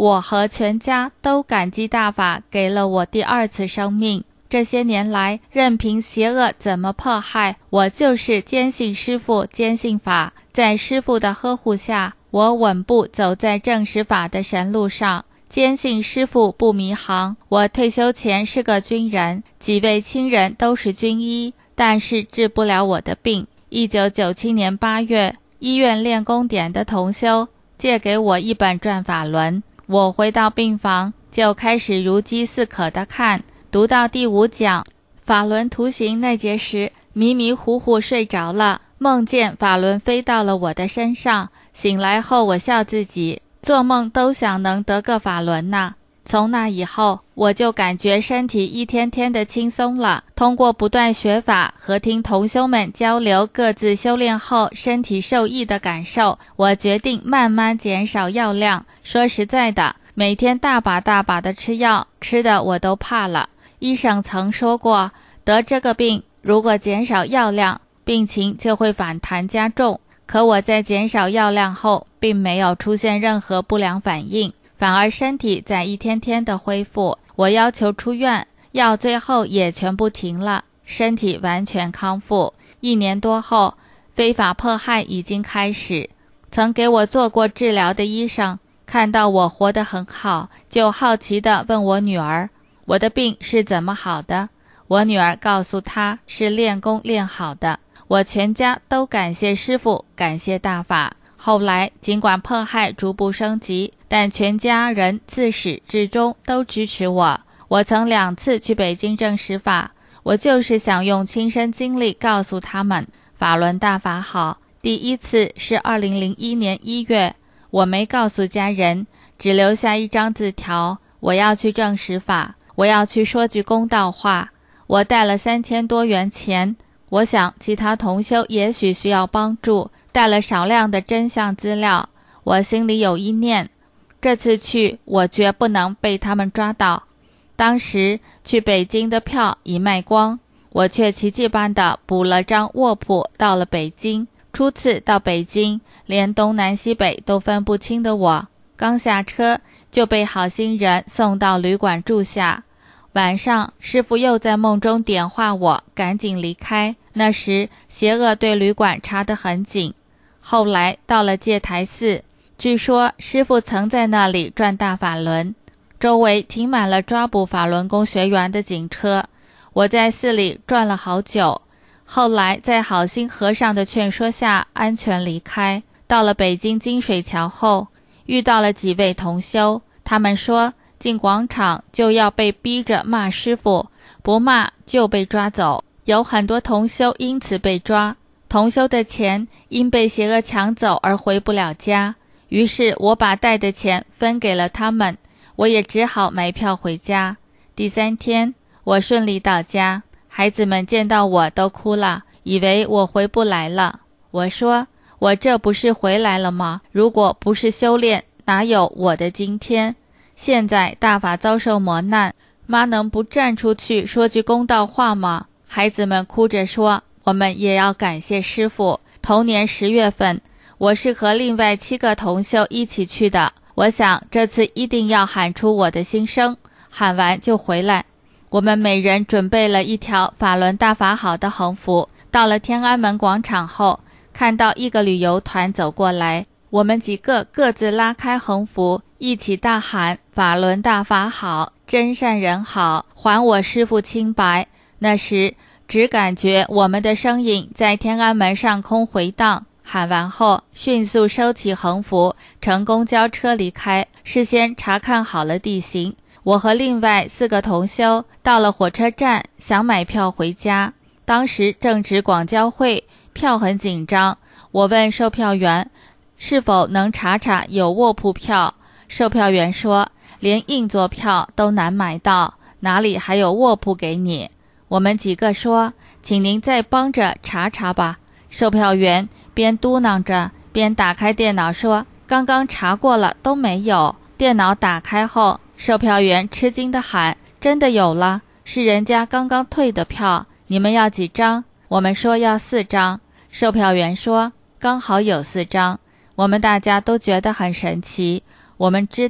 S8: 我和全家都感激大法给了我第二次生命。这些年来，任凭邪恶怎么迫害，我就是坚信师父，坚信法。在师父的呵护下，我稳步走在正实法的神路上，坚信师父不迷航。我退休前是个军人，几位亲人都是军医，但是治不了我的病。一九九七年八月，医院练功点的同修借给我一本转法轮，我回到病房就开始如饥似渴地看，读到第五讲法轮图形那节时，迷迷糊糊睡着了，梦见法轮飞到了我的身上。醒来后我笑自己，做梦都想能得个法轮呐。从那以后，我就感觉身体一天天的轻松了。通过不断学法和听同修们交流各自修炼后身体受益的感受，我决定慢慢减少药量。说实在的，每天大把大把的吃药，吃的我都怕了。医生曾说过，得这个病如果减少药量，病情就会反弹加重。可我在减少药量后，并没有出现任何不良反应，反而身体在一天天的恢复。我要求出院，药最后也全部停了，身体完全康复。一年多后，非法迫害已经开始。曾给我做过治疗的医生看到我活得很好，就好奇地问我女儿，我的病是怎么好的？我女儿告诉他，是练功练好的。我全家都感谢师父，感谢大法。后来尽管迫害逐步升级，但全家人自始至终都支持我。我曾两次去北京证实法，我就是想用亲身经历告诉他们，法轮大法好。第一次是二零零一年一月，我没告诉家人，只留下一张字条，我要去证实法，我要去说句公道话。我带了三千多元钱，我想其他同修也许需要帮助，带了少量的真相资料。我心里有一念，这次去我绝不能被他们抓到。当时去北京的票已卖光，我却奇迹般的补了张卧铺到了北京。初次到北京，连东南西北都分不清的我，刚下车就被好心人送到旅馆住下。晚上师父又在梦中点化我赶紧离开，那时邪恶对旅馆查得很紧。后来到了戒台寺，据说师父曾在那里转大法轮，周围停满了抓捕法轮功学员的警车。我在寺里转了好久，后来在好心和尚的劝说下安全离开。到了北京金水桥后，遇到了几位同修，他们说进广场就要被逼着骂师父，不骂就被抓走。有很多同修因此被抓，同修的钱因被邪恶抢走而回不了家，于是我把带的钱分给了他们，我也只好买票回家。第三天我顺利到家，孩子们见到我都哭了，以为我回不来了。我说，我这不是回来了吗？如果不是修炼，哪有我的今天？现在大法遭受磨难，妈能不站出去说句公道话吗？孩子们哭着说，我们也要感谢师父。同年十月份，我是和另外七个同修一起去的，我想这次一定要喊出我的心声，喊完就回来。我们每人准备了一条法轮大法好的横幅，到了天安门广场后，看到一个旅游团走过来，我们几个各自拉开横幅，一起大喊法轮大法好，真善人好，还我师父清白。那时只感觉我们的声音在天安门上空回荡，喊完后迅速收起横幅，乘公交车离开。事先查看好了地形，我和另外四个同修到了火车站，想买票回家。当时正值广交会，票很紧张，我问售票员是否能查查有卧铺票。售票员说，连硬座票都难买到，哪里还有卧铺给你？我们几个说，请您再帮着查查吧。售票员边嘟囔着边打开电脑说，刚刚查过了，都没有。电脑打开后，售票员吃惊地喊，真的有了，是人家刚刚退的票，你们要几张？我们说要四张。售票员说，刚好有四张。我们大家都觉得很神奇，我们知道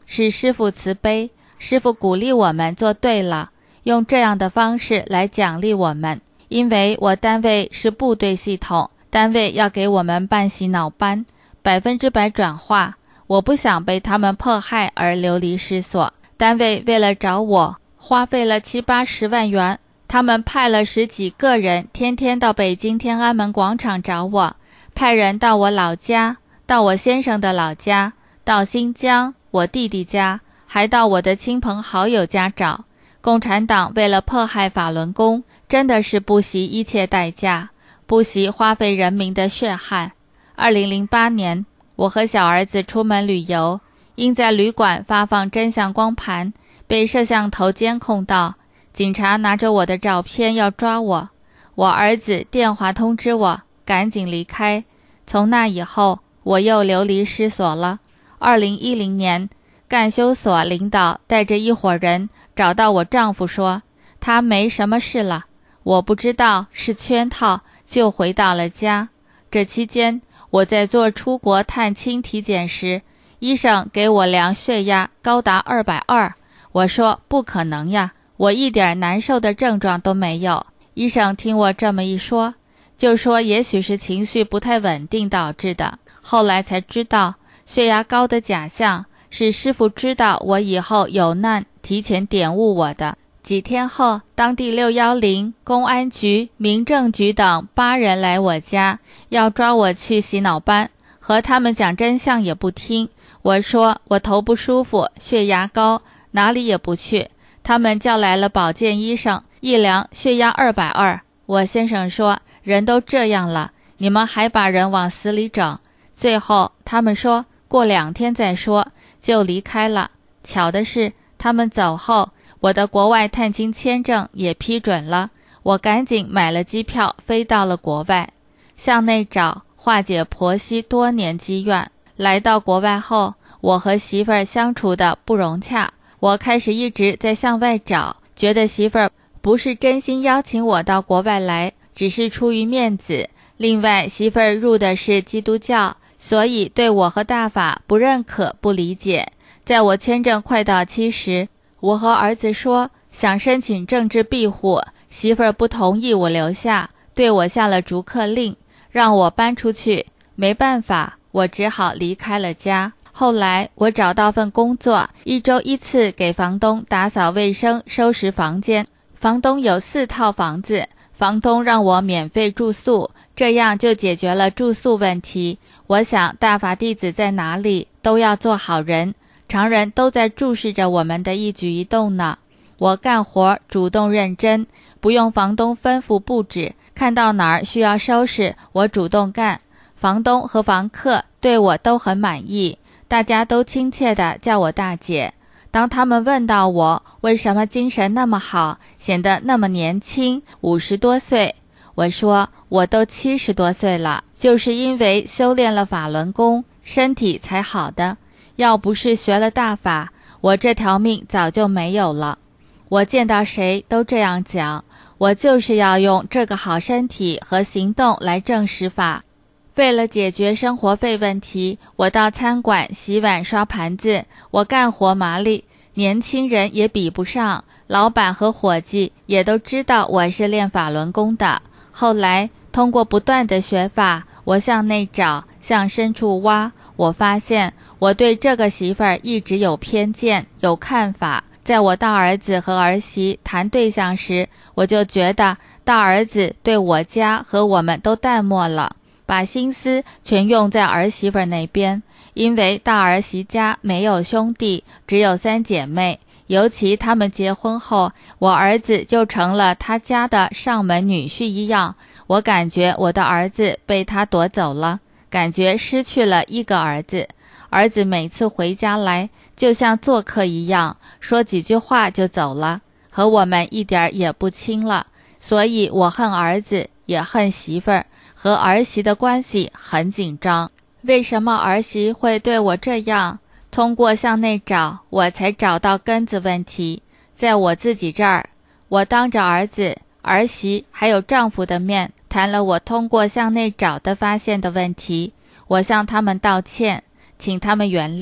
S8: 是师父慈悲，师父鼓励我们做对了，用这样的方式来奖励我们。因为我单位是部队系统，单位要给我们办洗脑班，百分之百转化，我不想被他们迫害而流离失所。单位为了找我，花费了七八十万元，他们派了十几个人，天天到北京天安门广场找我，派人到我老家，到我先生的老家，到新疆我弟弟家，还到我的亲朋好友家找。共产党为了迫害法轮功，真的是不惜一切代价，不惜花费人民的血汗。二零零八年，我和小儿子出门旅游，因在旅馆发放真相光盘，被摄像头监控到，警察拿着我的照片要抓我，我儿子电话通知我赶紧离开。从那以后，我又流离失所了。二零一零年，干休所领导带着一伙人找到我丈夫说，他没什么事了，我不知道是圈套，就回到了家。这期间，我在做出国探亲体检时，医生给我量血压高达二百二，我说不可能呀，我一点难受的症状都没有。医生听我这么一说，就说也许是情绪不太稳定导致的。后来才知道，血压高的假象是师父知道我以后有难，提前点悟我的。几天后，当地六一零、公安局、民政局等八人来我家，要抓我去洗脑班，和他们讲真相也不听。我说我头不舒服，血压高，哪里也不去。他们叫来了保健医生，一量血压二百二。我先生说，人都这样了，你们还把人往死里整。最后他们说过两天再说，就离开了。巧的是，他们走后，我的国外探亲签证也批准了，我赶紧买了机票飞到了国外，向内找化解婆媳多年积怨。来到国外后，我和媳妇儿相处的不融洽，我开始一直在向外找，觉得媳妇儿不是真心邀请我到国外来，只是出于面子。另外，媳妇儿入的是基督教，所以对我和大法不认可不理解。在我签证快到期时，我和儿子说想申请政治庇护，媳妇儿不同意我留下，对我下了逐客令，让我搬出去。没办法，我只好离开了家。后来我找到份工作，一周一次给房东打扫卫生，收拾房间。房东有四套房子，房东让我免费住宿，这样就解决了住宿问题。我想大法弟子在哪里都要做好人，常人都在注视着我们的一举一动呢。我干活主动认真，不用房东吩咐布置，看到哪儿需要收拾，我主动干。房东和房客对我都很满意，大家都亲切地叫我大姐。当他们问到我为什么精神那么好，显得那么年轻，五十多岁，我说我都七十多岁了，就是因为修炼了法轮功，身体才好的。要不是学了大法，我这条命早就没有了。我见到谁都这样讲，我就是要用这个好身体和行动来证实法。为了解决生活费问题，我到餐馆洗碗刷盘子，我干活麻利，年轻人也比不上，老板和伙计也都知道我是练法轮功的。后来通过不断的学法，我向内找，向深处挖，我发现我对这个媳妇儿一直有偏见，有看法。在我大儿子和儿媳谈对象时，我就觉得大儿子对我家和我们都淡漠了，把心思全用在儿媳妇那边。因为大儿媳家没有兄弟，只有三姐妹，尤其他们结婚后，我儿子就成了他家的上门女婿一样。我感觉我的儿子被他夺走了，感觉失去了一个儿子。儿子每次回家来就像做客一样，说几句话就走了，和我们一点也不亲了。所以我恨儿子，也恨媳妇儿，和儿媳的关系很紧张。为什么儿媳会对我这样？通过向内找，我才找到根子问题。在我自己这儿，我当着儿子、儿媳还有丈夫的面，谈了我通过向内找的发现的问题。我向他们道歉，请他们原谅，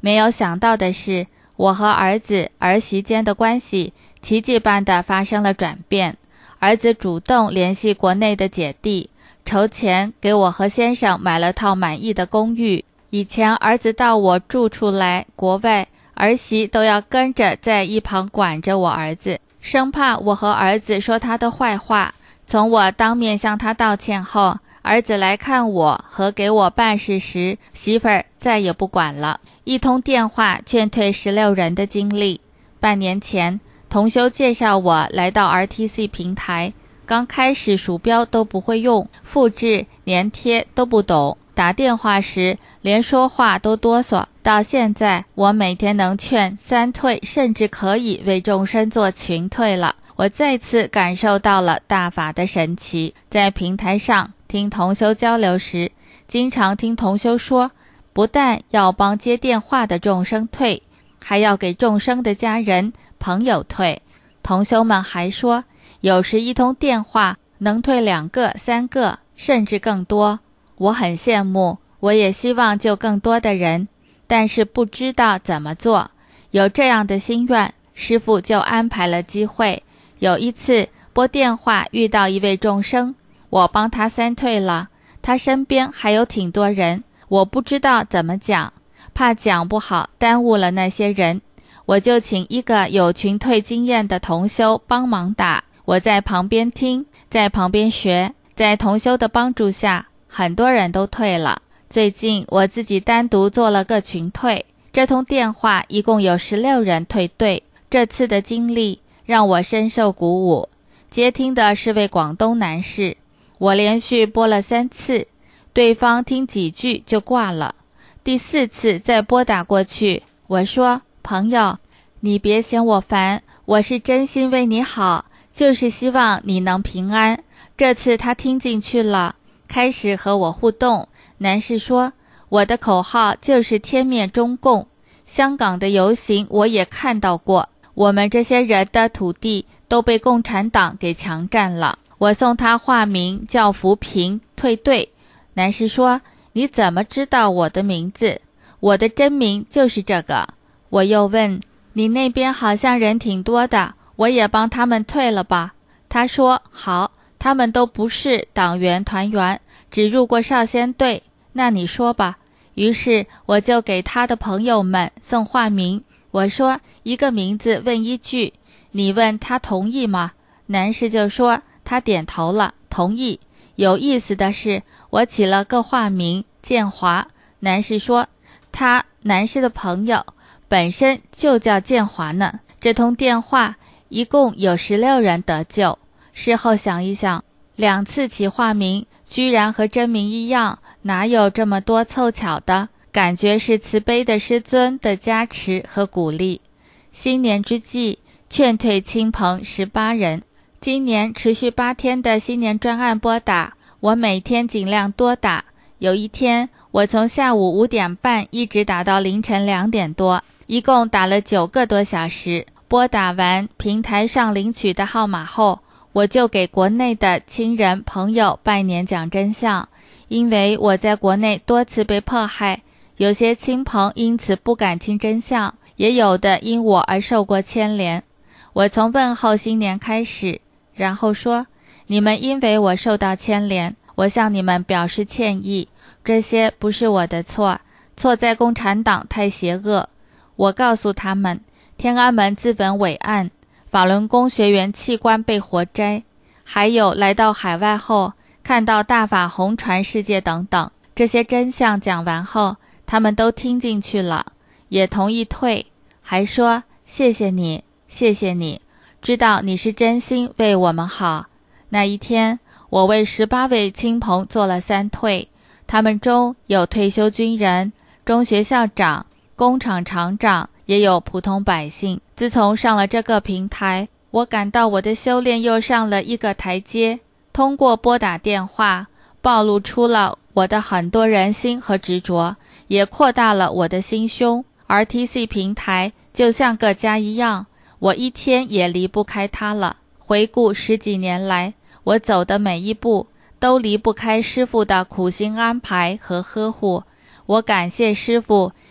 S8: 没有想到的是，我和儿子儿媳间的关系奇迹般的发生了转变。儿子主动联系国内的姐弟，筹钱给我和先生买了套满意的公寓。以前儿子到我住处来国外，儿媳都要跟着在一旁管着我儿子，生怕我和儿子说他的坏话。从我当面向他道歉后，儿子来看我和给我办事时，媳妇儿再也不管了。一通电话劝退十六人的经历。半年前，同修介绍我来到 R T C 平台，刚开始鼠标都不会用，复制、粘贴都不懂，打电话时连说话都哆嗦。到现在，我每天能劝三退，甚至可以为众生做群退了。我再次感受到了大法的神奇。在平台上听同修交流时，经常听同修说，不但要帮接电话的众生退，还要给众生的家人朋友退。同修们还说，有时一通电话能退两个三个甚至更多。我很羡慕，我也希望救更多的人，但是不知道怎么做。有这样的心愿，师父就安排了机会。有一次拨电话遇到一位众生，我帮他三退了，他身边还有挺多人，我不知道怎么讲，怕讲不好耽误了那些人，我就请一个有群退经验的同修帮忙打。我在旁边听，在旁边学，在同修的帮助下，很多人都退了。最近我自己单独做了个群退，这通电话一共有十六人退队。这次的经历让我深受鼓舞。接听的是位广东男士，我连续拨了三次，对方听几句就挂了。第四次再拨打过去，我说，朋友，你别嫌我烦，我是真心为你好，就是希望你能平安。这次他听进去了，开始和我互动。男士说，我的口号就是天灭中共，香港的游行我也看到过，我们这些人的土地都被共产党给强占了。我送他化名叫扶贫退队。男士说，你怎么知道我的名字？我的真名就是这个。我又问，你那边好像人挺多的，我也帮他们退了吧？他说，好，他们都不是党员团员，只入过少先队，那你说吧。于是我就给他的朋友们送化名，我说，一个名字问一句，你问他同意吗？男士就说他点头了，同意。有意思的是，我起了个化名建华，男士说他男士的朋友本身就叫建华呢。这通电话一共有十六人得救。事后想一想，两次起化名居然和真名一样，哪有这么多凑巧的？感觉是慈悲的师尊的加持和鼓励。新年之际，劝退亲朋十八人。今年持续八天的新年专案拨打，我每天尽量多打。有一天，我从下午五点半一直打到凌晨两点多，一共打了九个多小时。拨打完平台上领取的号码后，我就给国内的亲人朋友拜年讲真相。因为我在国内多次被迫害，有些亲朋因此不敢听真相，也有的因我而受过牵连。我从问候新年开始，然后说，你们因为我受到牵连，我向你们表示歉意，这些不是我的错，错在共产党太邪恶。我告诉他们，天安门自焚伟案，法轮功学员器官被活摘，还有来到海外后看到大法红传世界等等，这些真相讲完后，他们都听进去了，也同意退，还说谢谢你，谢谢你，知道你是真心为我们好。那一天，我为十八位亲朋做了三退，他们中有退休军人、中学校长、工厂厂长，也有普通百姓。自从上了这个平台，我感到我的修炼又上了一个台阶。通过拨打电话，暴露出了我的很多人心和执着，也扩大了我的心胸。R T C 平台就像个家一样，我一天也离不开它了。回顾十几年来，我走的每一步都离不开师父的苦心安排和呵护。我感谢师父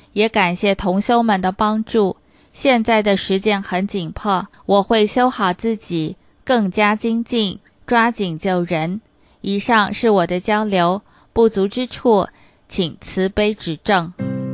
S8: 也感谢同修们的帮助。现在的时间很紧迫，我会修好自己，更加精进，抓紧救人。以上是我的交流，不足之处，请慈悲指正。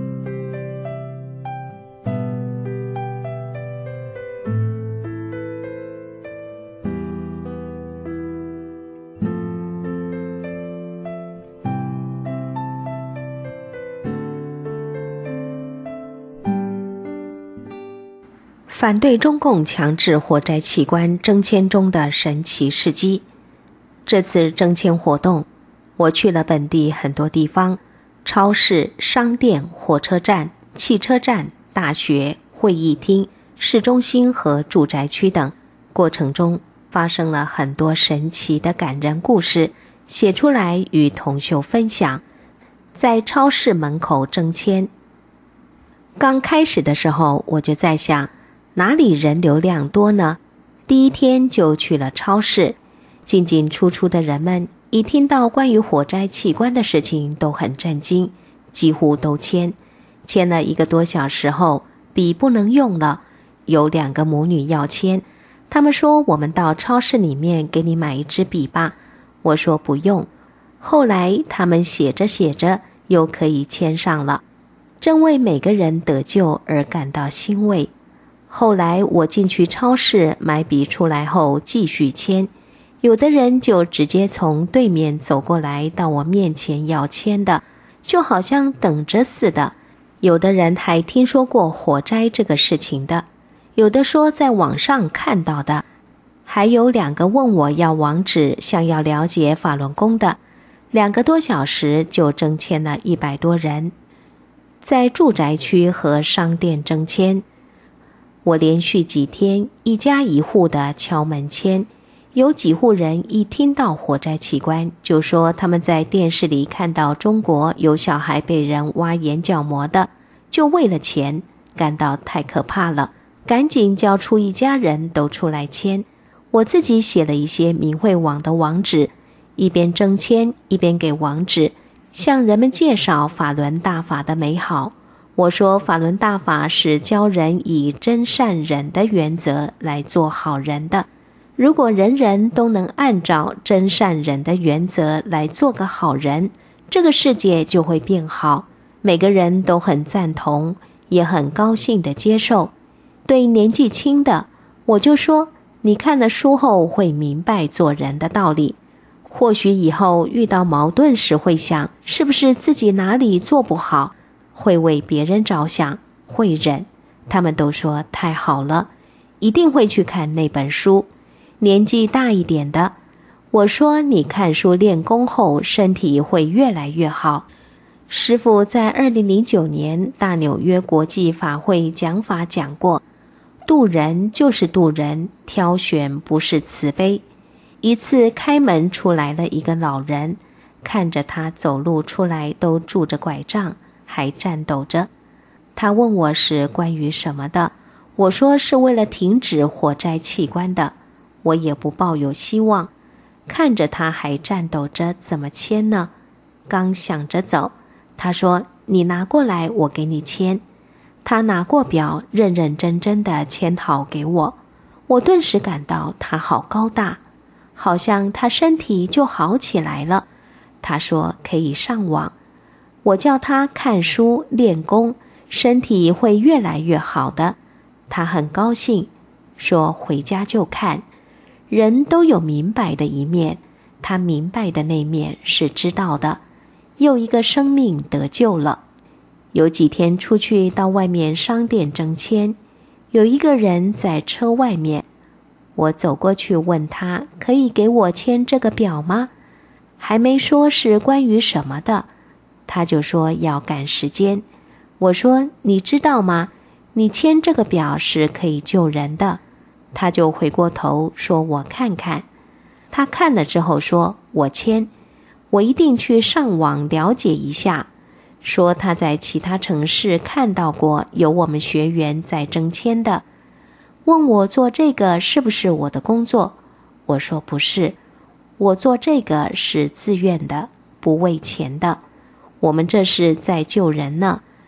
S1: 反对中共强制火灾器官征签中的神奇事迹。这次征签活动，我去了本地很多地方，超市、商店、火车站、汽车站、大学、会议厅、市中心和住宅区等。过程中发生了很多神奇的感人故事，写出来与同修分享。在超市门口征签，刚开始的时候我就在想，哪里人流量多呢？第一天就去了超市，进进出出的人们一听到关于火灾器官的事情都很震惊，几乎都签。签了一个多小时后，笔不能用了，有两个母女要签，他们说我们到超市里面给你买一支笔吧。我说不用。后来他们写着写着又可以签上了，真为每个人得救而感到欣慰。后来我进去超市买笔出来后继续签，有的人就直接从对面走过来到我面前要签的，就好像等着似的。有的人还听说过火灾这个事情的，有的说在网上看到的，还有两个问我要网址，想要了解法轮功的。两个多小时就征签了一百多人。在住宅区和商店征签，我连续几天一家一户的敲门签，有几户人一听到火灾器官就说他们在电视里看到中国有小孩被人挖眼角膜的，就为了钱感到太可怕了，赶紧叫出一家人都出来签。我自己写了一些明慧网的网址，一边征签一边给网址，向人们介绍法轮大法的美好。我说法轮大法是教人以真善忍的原则来做好人的，如果人人都能按照真善忍的原则来做个好人，这个世界就会变好。每个人都很赞同，也很高兴地接受。对年纪轻的，我就说你看了书后会明白做人的道理，或许以后遇到矛盾时会想，是不是自己哪里做不好，会为别人着想，会忍。他们都说太好了，一定会去看那本书。年纪大一点的，我说你看书练功后身体会越来越好。师父在二零零九年大纽约国际法会讲法讲过，渡人就是渡人，挑选不是慈悲。一次开门出来了一个老人，看着他走路出来都拄着拐杖，还颤抖着。他问我是关于什么的，我说是为了停止火灾器官的。我也不抱有希望，看着他还颤抖着，怎么签呢？刚想着走，他说你拿过来我给你签。他拿过表，认认真真的签好给我。我顿时感到他好高大，好像他身体就好起来了。他说可以上网，我叫他看书练功，身体会越来越好的。他很高兴，说回家就看。人都有明白的一面，他明白的那面是知道的，又一个生命得救了。有几天出去到外面商店征签，有一个人在车外面，我走过去问他可以给我签这个表吗？还没说是关于什么的，他就说要赶时间。我说你知道吗？你签这个表是可以救人的。他就回过头说我看看。他看了之后说我签，我一定去上网了解一下。说他在其他城市看到过有我们学员在征签的，问我做这个是不是我的工作。我说不是，我做这个是自愿的，不为钱的，我们这是在救人呢。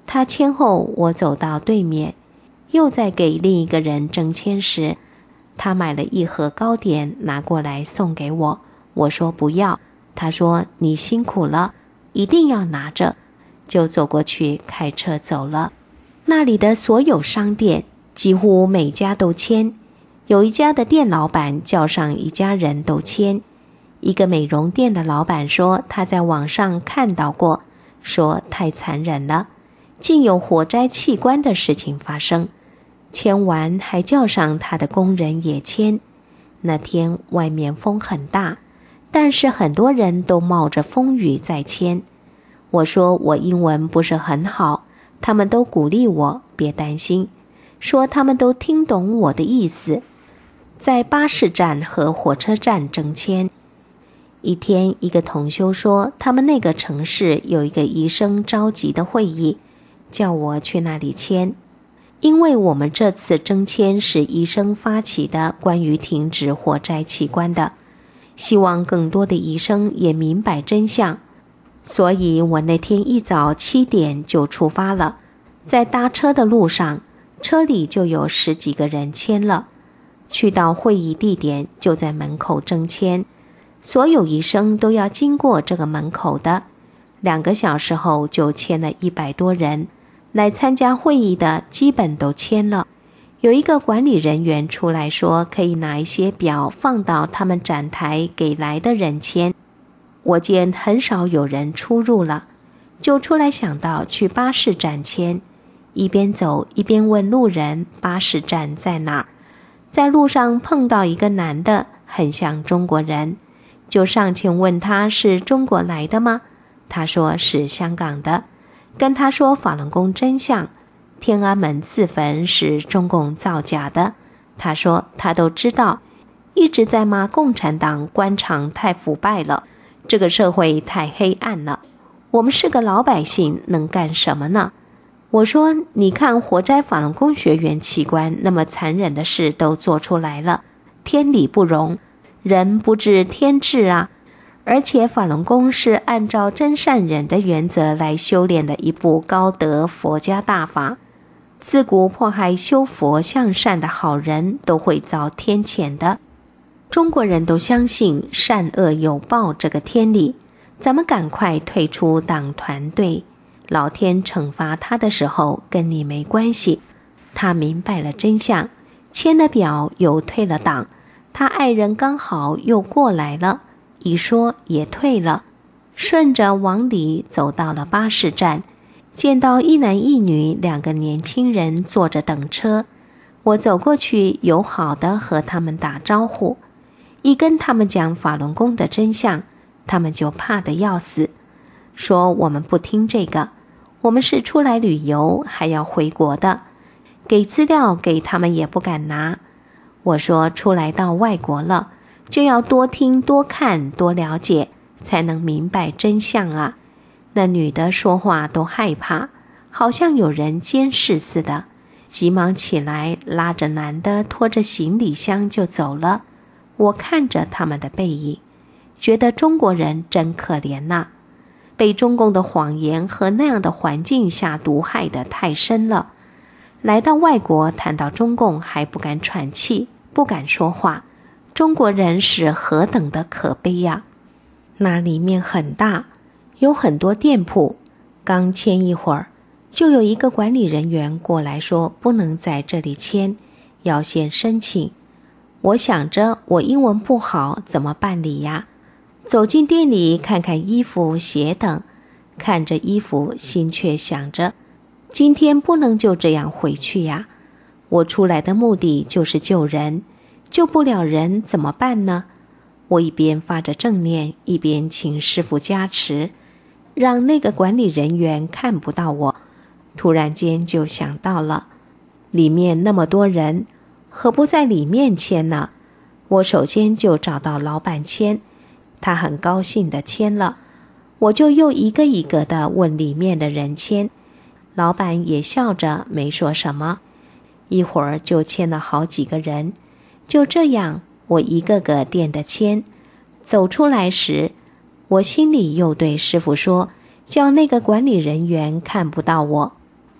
S9: 他签后，我走到对面，又在给另一个人征签时，他买了一盒糕点拿过来送给我。我说不要，他说你辛苦了，一定要拿着，就走过去开车走了。那里的所有商店几乎每家都签，有一家的店老板叫上一家人都签。一个美容店的老板说他在网上看到过，说太残忍了，竟有火灾器官的事情发生，签完还叫上他的工人也签。那天外面风很大，但是很多人都冒着风雨在签。我说我英文不是很好，他们都鼓励我别担心，说他们都听懂我的意思。在巴士站和火车站征签。一天，一个同修说他们那个城市有一个医生召集的会议，叫我去那里签。因为我们这次征签是医生发起的，关于停止火灾器官的，希望更多的医生也明白真相。所以我那天一早七点就出发了，在搭车的路上，车里就有十几个人签了。去到会议地点，就在门口征签，所有医生都要经过这个门口的。两个小时后就签了一百多人，来参加会议的基本都签了。有一个管理人员出来说可以拿一些表放到他们展台给来的人签。我见很少有人出入了，就出来想到去巴士站签，一边走一边问路人巴士站在哪儿。在路上碰到一个男的，很像中国人，就上前问他是中国来的吗？他说是香港的，跟他说法轮功真相，天安门自焚是中共造假的。他说他都知道，一直在骂共产党官场太腐败了，这个社会太黑暗了，我们是个老百姓能干什么呢？我说你看火灾法轮功学员器官那么残忍的事都做出来了，天理不容，人不治天治啊！而且法轮功是按照真善忍的原则来修炼的一部高德佛家大法，自古迫害修佛向善的好人都会遭天谴的。中国人都相信善恶有报这个天理，咱们赶快退出党团队，老天惩罚他的时候跟你没关系。他明白了真相，签了表又退了党，他爱人刚好又过来了，一说也退了，顺着往里走到了巴士站，见到一男一女两个年轻人坐着等车。我走过去友好地和他们打招呼，一跟他们讲法轮功的真相，他们就怕得要死，说我们不听这个，我们是出来旅游还要回国的，给资料给他们也不敢拿。我说出来到外国了，就要多听多看多了解，才能明白真相啊。那女的说话都害怕，好像有人监视似的，急忙起来拉着男的拖着行李箱就走了。我看着他们的背影，觉得中国人真可怜呐，被中共的谎言和那样的环境下毒害得太深了。来到外国谈到中共还不敢喘气，不敢说话，中国人是何等的可悲呀！那里面很大，有很多店铺，刚签一会儿，就有一个管理人员过来说不能在这里签，要先申请。我想着我英文不好，怎么办理呀？走进店里看看衣服鞋等，看着衣服心却想着今天不能就这样回去呀，我出来的目的就是救人，救不了人怎么办呢？我一边发着正念，一边请师父加持，让那个管理人员看不到我。突然间就想到了，里面那么多人，何不在里面签呢？我首先就找到老板签，他很高兴地签了，我就又一个一个地问里面的人签，老板也笑着没说什么，一会儿就签了好几个人。就这样我一个个店的签，走出来时，我心里又对师父说，叫那个管理人员看不到我。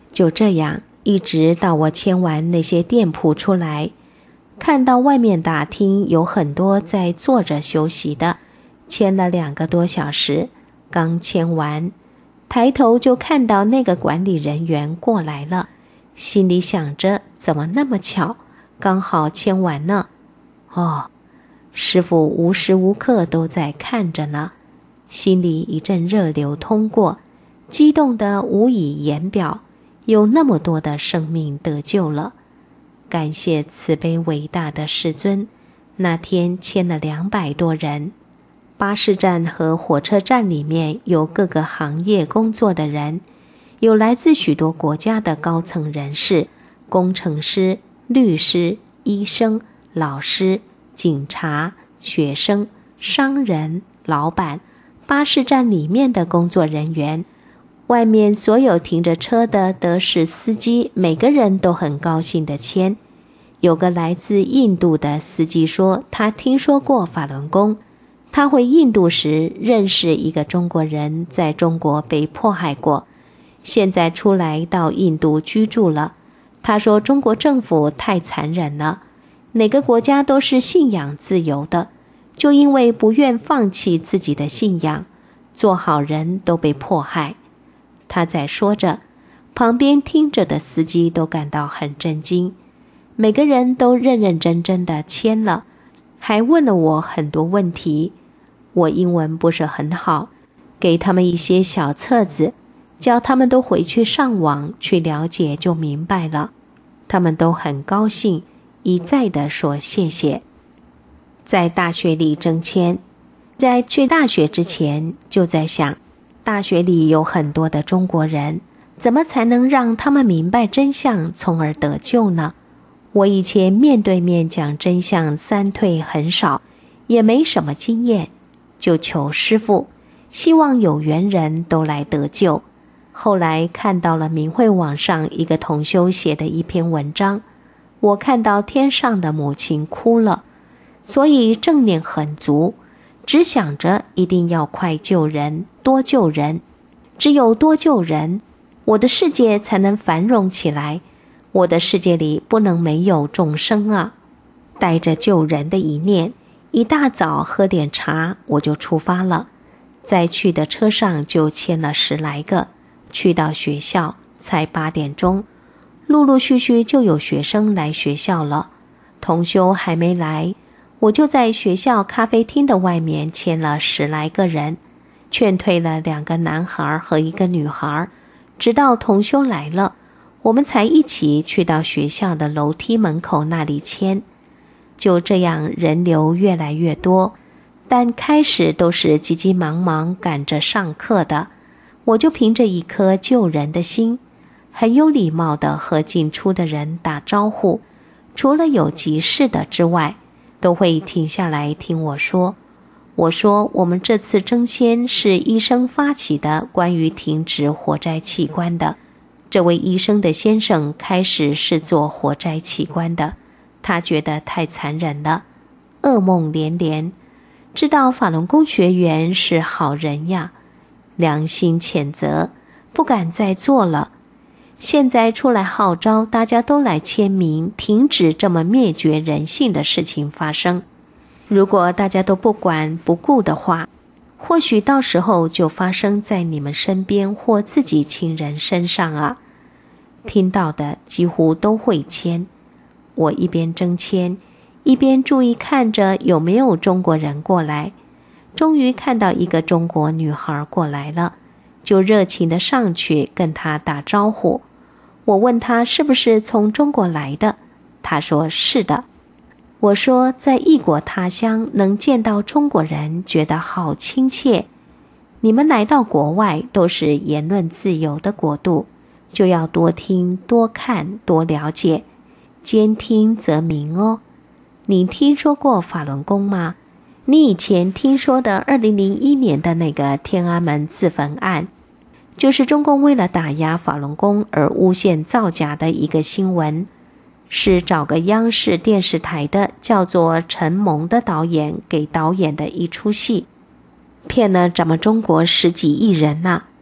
S9: 就这样，一直到我签完那些店铺出来，看到外面大厅有很多在坐着休息的，签了两个多小时，刚签完，抬头就看到那个管理人员过来了，心里想着怎么那么巧，刚好签完呢。哦，师父无时无刻都在看着呢，心里一阵热流通过，激动得无以言表，有那么多的生命得救了。感谢慈悲伟大的世尊，那天签了两百多人。巴士站和火车站里面有各个行业工作的人，有来自许多国家的高层人士，工程师、律师、医生、老师、警察、学生、商人、老板，巴士站里面的工作人员，外面所有停着车的德士司机，每个人都很高兴地签。有个来自印度的司机说，他听说过法轮功，他回印度时认识一个中国人，在中国被迫害过，现在出来到印度居住了。他说中国政府太残忍了，哪个国家都是信仰自由的，就因为不愿放弃自己的信仰，做好人都被迫害。他在说着，旁边听着的司机都感到很震惊，每个人都认认真真地签了，还问了我很多问题。我英文不是很好，给他们一些小册子，叫他们都回去上网去了解就明白了。他们都很高兴，一再地说谢谢。在大学里征签，在去大学之前就在想，大学里有很多的中国人，怎么才能让他们明白真相，从而得救呢？我以前面对面讲真相三退很少，也没什么经验，就求师父，希望有缘人都来得救。后来看到了明慧网上一个同修写的一篇文章，我看到天上的母亲哭了，所以正念很足，只想着一定要快救人，多救人，只有多救人，我的世界才能繁荣起来，我的世界里不能没有众生啊。带着救人的一念，一大早喝点茶我就出发了，在去的车上就签了十来个，去到学校才八点钟，陆陆续续就有学生来学校了，同修还没来，我就在学校咖啡厅的外面签了十来个人，劝退了两个男孩和一个女孩，直到同修来了，我们才一起去到学校的楼梯门口那里签。就这样人流越来越多，但开始都是急急忙忙赶着上课的，我就凭着一颗救人的心，很有礼貌地和进出的人打招呼，除了有急事的之外，都会停下来听我说。我说我们这次争先是医生发起的关于停止活摘器官的，这位医生的先生开始是做活摘器官的，他觉得太残忍了，噩梦连连，知道法轮功学员是好人呀，良心谴责，不敢再做了。现在出来号召大家都来签名，停止这么灭绝人性的事情发生。如果大家都不管不顾的话，或许到时候就发生在你们身边或自己亲人身上啊。听到的几乎都会签。我一边征签，一边注意看着有没有中国人过来。终于看到一个中国女孩过来了，就热情地上去跟她打招呼。我问她是不是从中国来的，她说是的。我说在异国他乡能见到中国人，觉得好亲切。你们来到国外都是言论自由的国度，就要多听多看多了解，兼听则明哦。你听说过法轮功吗？你以前听说的二零零一年的那个天安门自焚案，就是中共为了打压法轮功而诬陷造假的一个新闻，是找个央视电视台的叫做陈蒙的导演给导演的一出戏，骗了咱们中国十几亿人呐、啊。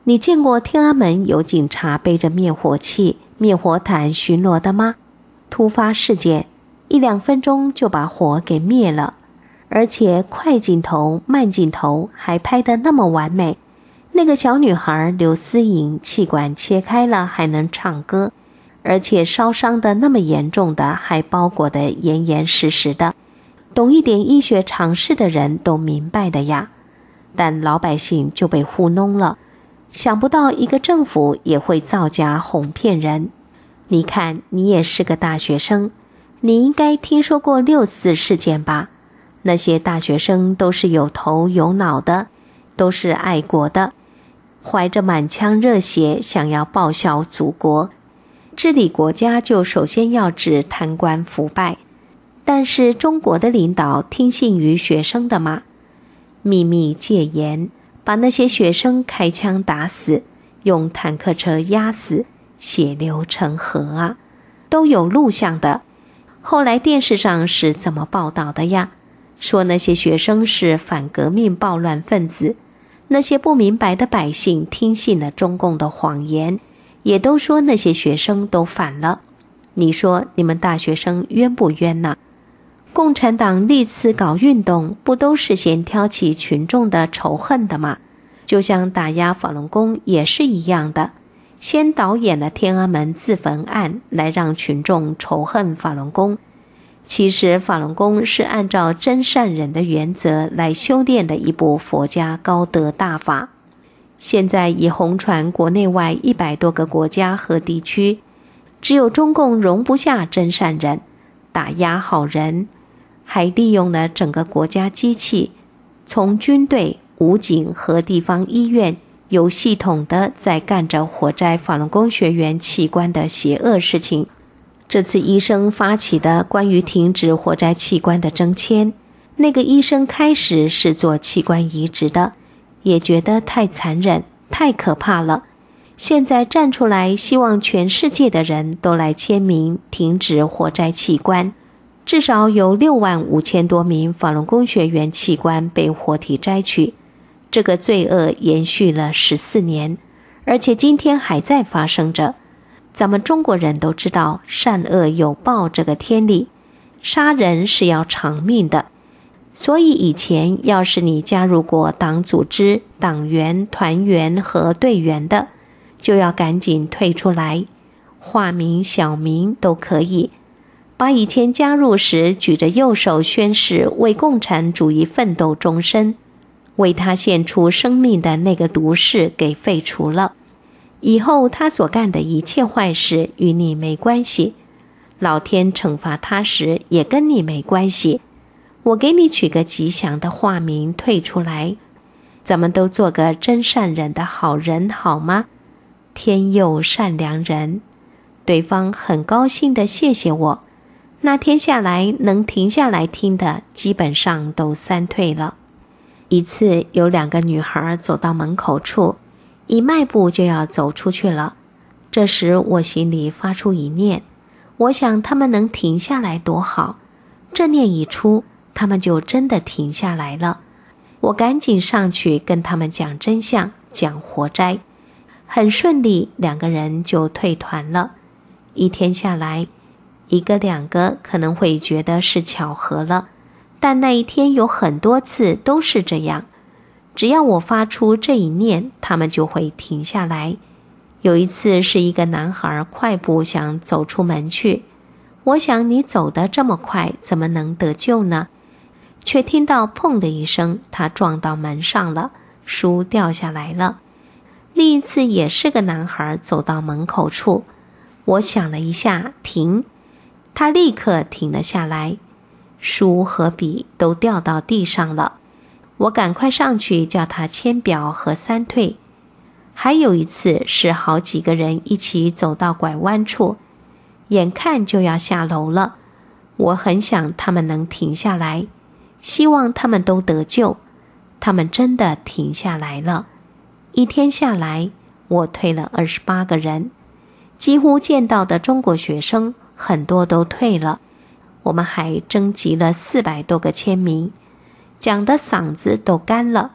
S9: 你见过天安门有警察背着灭火器、灭火毯巡逻的吗？突发事件，一两分钟就把火给灭了，而且快镜头、慢镜头还拍得那么完美。那个小女孩刘思颖气管切开了还能唱歌，而且烧伤的那么严重的还包裹得严严实实的，懂一点医学常识的人都明白的呀。但老百姓就被糊弄了，想不到一个政府也会造假哄骗人。你看，你也是个大学生，你应该听说过六四事件吧？那些大学生都是有头有脑的，都是爱国的，怀着满腔热血想要报效祖国。治理国家就首先要治贪官腐败，但是中国的领导听信于学生的吗？秘密戒严，把那些学生开枪打死，用坦克车压死，血流成河啊，都有录像的。后来电视上是怎么报道的呀？说那些学生是反革命暴乱分子，那些不明白的百姓听信了中共的谎言，也都说那些学生都反了。你说你们大学生冤不冤呢？共产党历次搞运动，不都是先挑起群众的仇恨的吗？就像打压法轮功也是一样的，先导演了天安门自焚案，来让群众仇恨法轮功。其实法轮功是按照真善忍的原则来修炼的一部佛家高德大法。现在已红传国内外一百多个国家和地区，只有中共容不下真善忍，打压好人，还利用了整个国家机器，从军队、武警和地方医院有系统的在干着火摘法轮功学员器官的邪恶事情。这次医生发起的关于停止火摘器官的征签，那个医生开始是做器官移植的，也觉得太残忍、太可怕了。现在站出来，希望全世界的人都来签名停止火摘器官。至少有六万五千多名法轮功学员器官被活体摘取，这个罪恶延续了十四年，而且今天还在发生着。咱们中国人都知道善恶有报这个天理，杀人是要偿命的。所以以前要是你加入过党组织、党员、团员和队员的，就要赶紧退出来，化名小名都可以，把以前加入时举着右手宣誓为共产主义奋斗终身，为他献出生命的那个毒誓给废除了。以后他所干的一切坏事与你没关系，老天惩罚他时也跟你没关系。我给你取个吉祥的化名，退出来，咱们都做个真善忍的好人好吗？天佑善良人。对方很高兴地谢谢我。那天下来能停下来听的基本上都三退了。一次有两个女孩走到门口处，一迈步就要走出去了。这时我心里发出一念，我想他们能停下来多好。这念一出，他们就真的停下来了。我赶紧上去跟他们讲真相，讲活摘。很顺利，两个人就退团了。一天下来，一个两个可能会觉得是巧合了，但那一天有很多次都是这样。只要我发出这一念，他们就会停下来。有一次是一个男孩快步想走出门去，我想你走得这么快，怎么能得救呢？却听到砰的一声，他撞到门上了，书掉下来了。另一次也是个男孩走到门口处，我想了一下，停，他立刻停了下来，书和笔都掉到地上了。我赶快上去叫他签表和三退。还有一次是好几个人一起走到拐弯处，眼看就要下楼了，我很想他们能停下来，希望他们都得救。他们真的停下来了。一天下来，我退了二十八个人，几乎见到的中国学生很多都退了。我们还征集了四百多个签名，讲的嗓子都干了，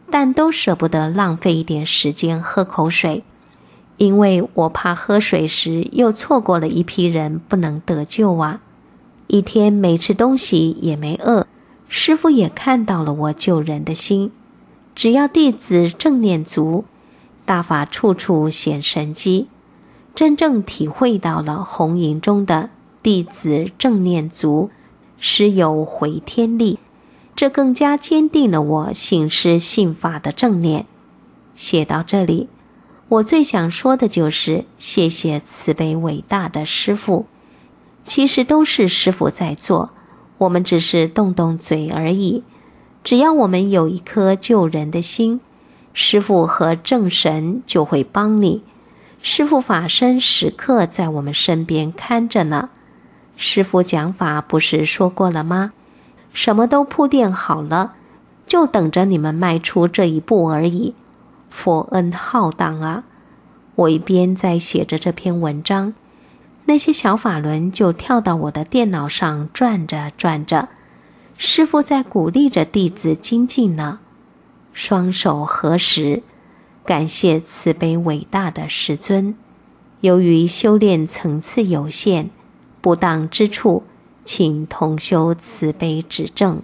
S9: 但都舍不得浪费一点时间喝口水，因为我怕喝水时又错过了一批人不能得救啊。一天没吃东西也没饿，师父也看到了我救人的心。只要弟子正念足，大法处处显神机，真正体会到了红营中的弟子正念足，师有回天力，这更加坚定了我信师信法的正念。写到这里，我最想说的就是谢谢慈悲伟大的师父。其实都是师父在做，我们只是动动嘴而已。只要我们有一颗救人的心，师父和正神就会帮你。师父法身时刻在我们身边看着呢。师父讲法不是说过了吗？什么都铺垫好了，就等着你们迈出这一步而已。佛恩浩荡啊！我一边在写着这篇文章，那些小法轮就跳到我的电脑上转着转着，师父在鼓励着弟子精进呢。双手合十，感谢慈悲伟大的师尊。由于修炼层次有限，不当之处，请同修慈悲指正。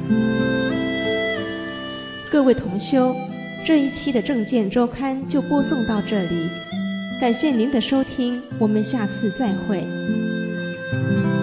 S1: 各位同修，这一期的正见周刊就播送到这里，感谢您的收听，我们下次再会。